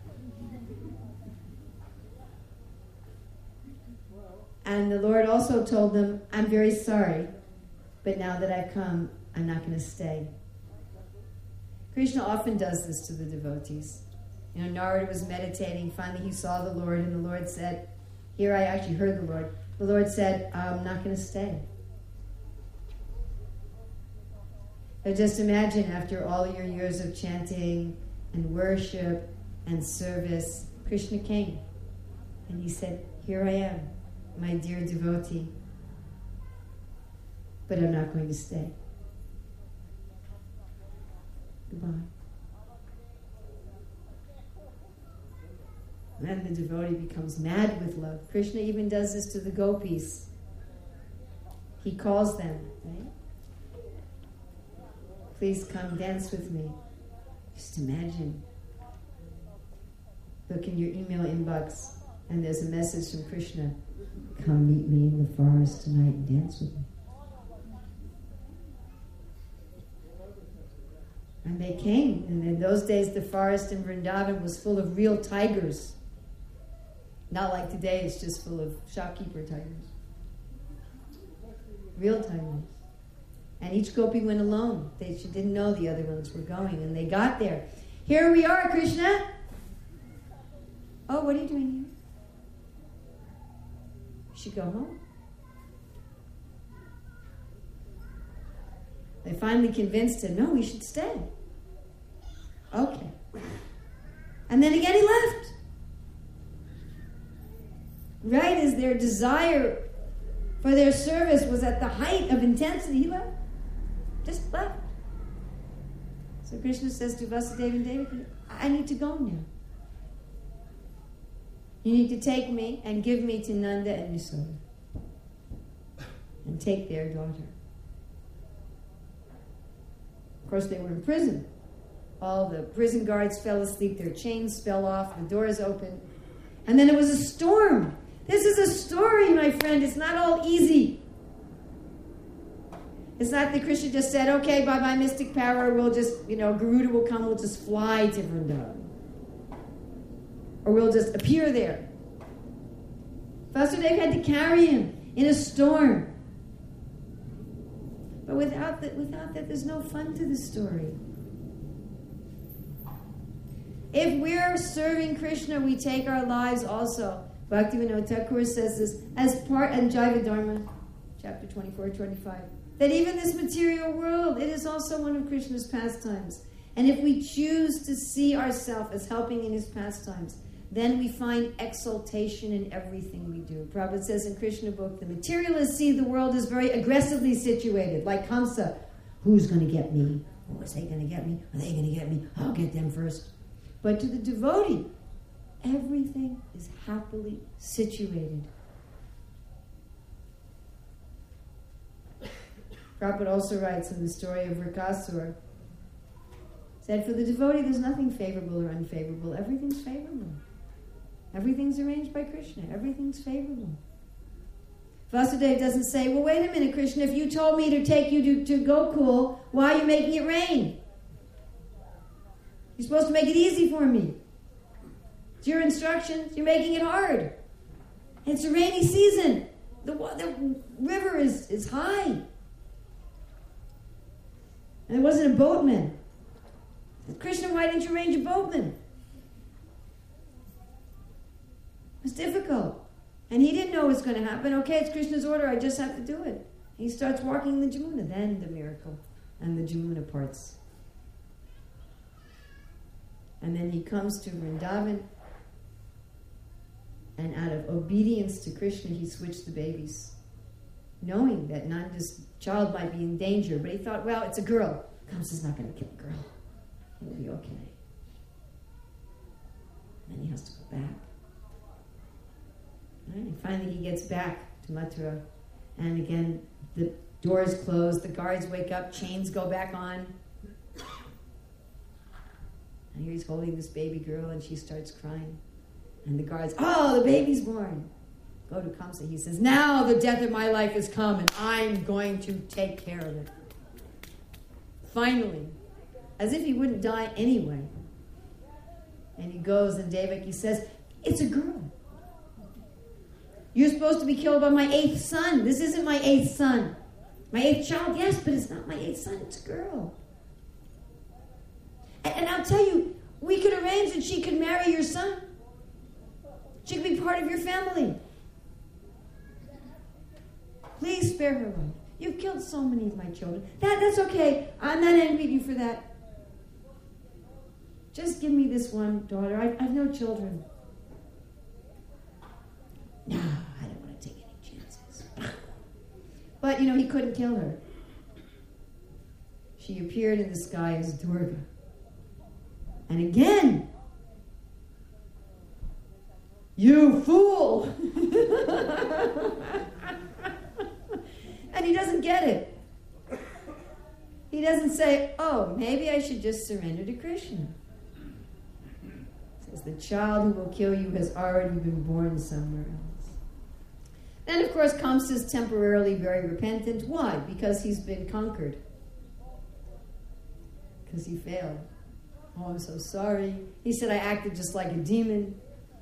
And the Lord also told them, I'm very sorry, but now that I've come, I'm not going to stay. Krishna often does this to the devotees. You know, Narada was meditating. Finally, he saw the Lord, and the Lord said, here I actually heard the Lord. The Lord said, I'm not going to stay. But just imagine, after all your years of chanting and worship and service, Krishna came. And he said, here I am, my dear devotee. But I'm not going to stay. Goodbye. And the devotee becomes mad with love. Krishna even does this to the gopis. He calls them, right? Please come dance with me. Just imagine. Look in your email inbox and there's a message from Krishna. Come meet me in the forest tonight and dance with me. And they came. And in those days, the forest in Vrindavan was full of real tigers. Not like today, it's just full of shopkeeper tigers. Real tigers. And each gopi went alone. She didn't know the other ones were going. And they got there. Here we are, Krishna. Oh, what are you doing here? You should go home. They finally convinced him, no, we should stay. Okay. And then again he left. Right as their desire for their service was at the height of intensity, he left. Just left. So Krishna says to Vasudeva and Devaki, I need to go now. You need to take me and give me to Nanda and Yasoda. And take their daughter. Of course, they were in prison. All the prison guards fell asleep. Their chains fell off. The doors opened. And then it was a storm. This is a story, my friend. It's not all easy. It's not that Krishna just said, okay, by my mystic power, we'll just, Garuda will come, we'll just fly to Vrindavan. Or we'll just appear there. Vasudeva had to carry him in a storm. But without that, there's no fun to the story. If we're serving Krishna, we take our lives also. Bhaktivinoda Thakur says this as part, and Jaiva Dharma, chapter 24, 25, that even this material world, it is also one of Krishna's pastimes. And if we choose to see ourselves as helping in his pastimes, then we find exaltation in everything we do. Prabhupada says in Krishna book, the materialists see the world as very aggressively situated, like Kamsa. Who's going to get me? Oh, is they going to get me? Are they going to get me? I'll get them first. But to the devotee, everything is happily situated. Prabhupada also writes in the story of Rakasur, said, for the devotee, there's nothing favorable or unfavorable. Everything's favorable. Everything's arranged by Krishna. Everything's favorable. Vasudeva doesn't say, well, wait a minute, Krishna, if you told me to take you to Gokul, why are you making it rain? You're supposed to make it easy for me. It's your instructions. You're making it hard. It's a rainy season. The river is high. And there wasn't a boatman. Krishna, why didn't you arrange a boatman? It was difficult. And he didn't know what's going to happen. Okay, it's Krishna's order. I just have to do it. He starts walking the Jamuna. Then the miracle. And the Jamuna parts. And then he comes to Vrindavan. And out of obedience to Krishna, he switched the babies. Knowing that Nanda's child might be in danger. But he thought, well, it's a girl. Kamsa's not going to kill a girl. He'll be okay. And then he has to go back. Right? And finally he gets back to Mathura. And again, the doors close, the guards wake up, chains go back on. And here he's holding this baby girl and she starts crying. And the guards, oh, the baby's born. go to Kamsa. He says, now the death of my life has come and I'm going to take care of it. Finally, as if he wouldn't die anyway. And he goes and Devaki says, it's a girl. You're supposed to be killed by my 8th son. This isn't my 8th son. My 8th child, yes, but it's not my 8th son. It's a girl. And I'll tell you, we could arrange that she could marry your son. She could be part of your family. Please spare her life. You've killed so many of my children. That's okay. I'm not angry at you for that. Just give me this one daughter. I've no children. No, I don't want to take any chances. But, he couldn't kill her. She appeared in the sky as Durga. And again, you fool! And he doesn't get it. He doesn't say, oh, maybe I should just surrender to Krishna. He says, the child who will kill you has already been born somewhere else. Then, of course, Kamsa is temporarily very repentant. Why? Because he's been conquered. Because he failed. Oh, I'm so sorry. He said, I acted just like a demon.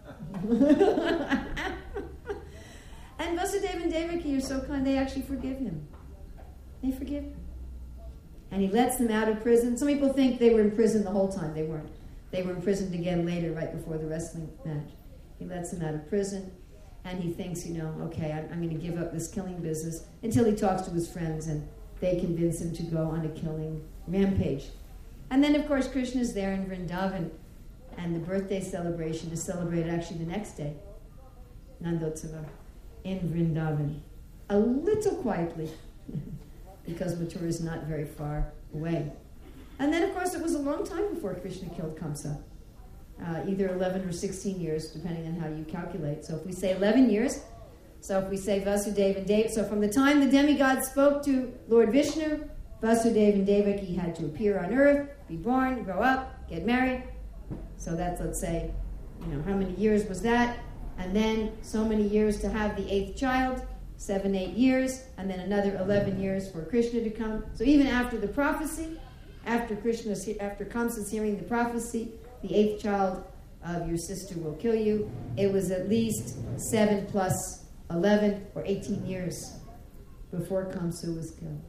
And Vasudeva and Devaki are so kind, they actually forgive him. They forgive him. And he lets them out of prison. Some people think they were in prison the whole time. They weren't. They were imprisoned again later, right before the wrestling match. He lets them out of prison, and he thinks, okay, I'm going to give up this killing business, until he talks to his friends, and they convince him to go on a killing rampage. And then, of course, Krishna is there in Vrindavan, and the birthday celebration is celebrated actually the next day, Nandotsava, in Vrindavan, a little quietly, because Mathura is not very far away. And then, of course, it was a long time before Krishna killed Kamsa, either 11 or 16 years, depending on how you calculate. So if we say 11 years, so if we say Vasudeva and Devaki, so from the time the demigod spoke to Lord Vishnu, Vasudeva and Devaki had to appear on earth, be born, grow up, get married. So that's, let's say, how many years was that? And then so many years to have the 8th child, 7, 8 years, and then another 11 years for Krishna to come. So even after the prophecy, after Kamsa's hearing the prophecy, the 8th child of your sister will kill you, it was at least 7 plus 11 or 18 years before Kamsa was killed.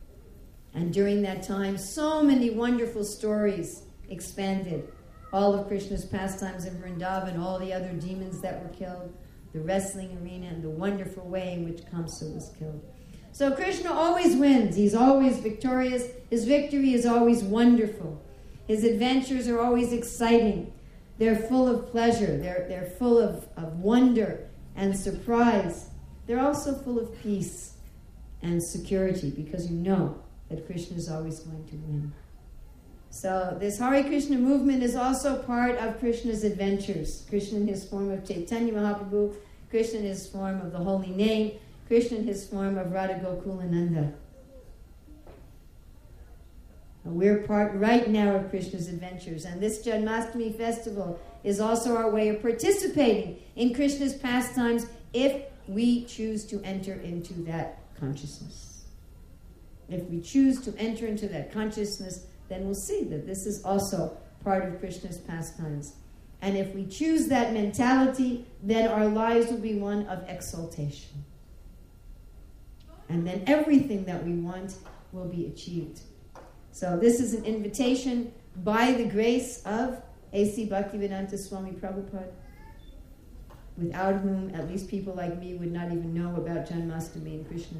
And during that time, so many wonderful stories expanded. All of Krishna's pastimes in Vrindavan, all the other demons that were killed, the wrestling arena, and the wonderful way in which Kamsa was killed. So Krishna always wins. He's always victorious. His victory is always wonderful. His adventures are always exciting. They're full of pleasure. They're full of wonder and surprise. They're also full of peace and security, because you know that Krishna is always going to win. So this Hare Krishna movement is also part of Krishna's adventures. Krishna in his form of Chaitanya Mahaprabhu, Krishna in his form of the Holy Name, Krishna in his form of Radha Gokulananda. We're part right now of Krishna's adventures, and this Janmashtami festival is also our way of participating in Krishna's pastimes if we choose to enter into that consciousness. If we choose to enter into that consciousness, then we'll see that this is also part of Krishna's pastimes. And if we choose that mentality, then our lives will be one of exaltation. And then everything that we want will be achieved. So this is an invitation by the grace of A.C. Bhaktivedanta Swami Prabhupada, without whom at least people like me would not even know about Janmashtami and Krishna.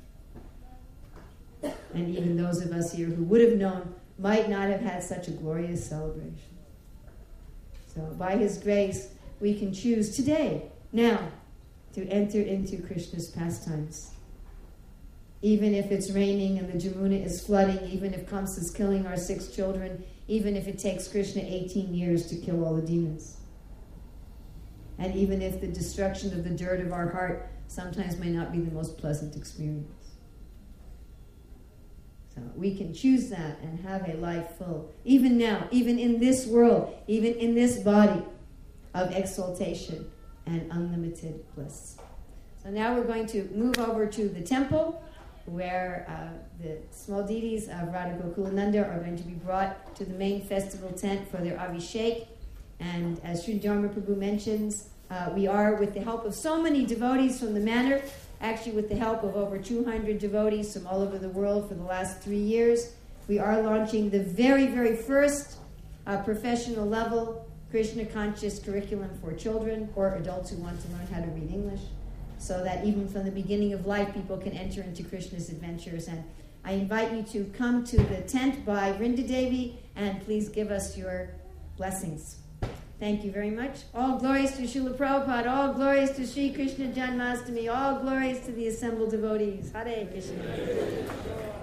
And even those of us here who would have known might not have had such a glorious celebration. So by his grace, we can choose today, now, to enter into Krishna's pastimes. Even if it's raining and the Jamuna is flooding, even if Kamsa is killing our 6 children, even if it takes Krishna 18 years to kill all the demons. And even if the destruction of the dirt of our heart sometimes may not be the most pleasant experience. So we can choose that and have a life full, even now, even in this world, even in this body, of exaltation and unlimited bliss. So now we're going to move over to the temple, where the small deities of Radha Gokulananda are going to be brought to the main festival tent for their Abhishek. And as Sri Dharma Prabhu mentions, we are, with the help of so many devotees from the manor, actually with the help of over 200 devotees from all over the world for the last 3 years, we are launching the very, very first professional level Krishna conscious curriculum for children or adults who want to learn how to read English, so that even from the beginning of life people can enter into Krishna's adventures. And I invite you to come to the tent by Vrinda Devi and please give us your blessings. Thank you very much. All glories to Srila Prabhupada, all glories to Sri Krishna Janmashtami, all glories to the assembled devotees. Hare Krishna.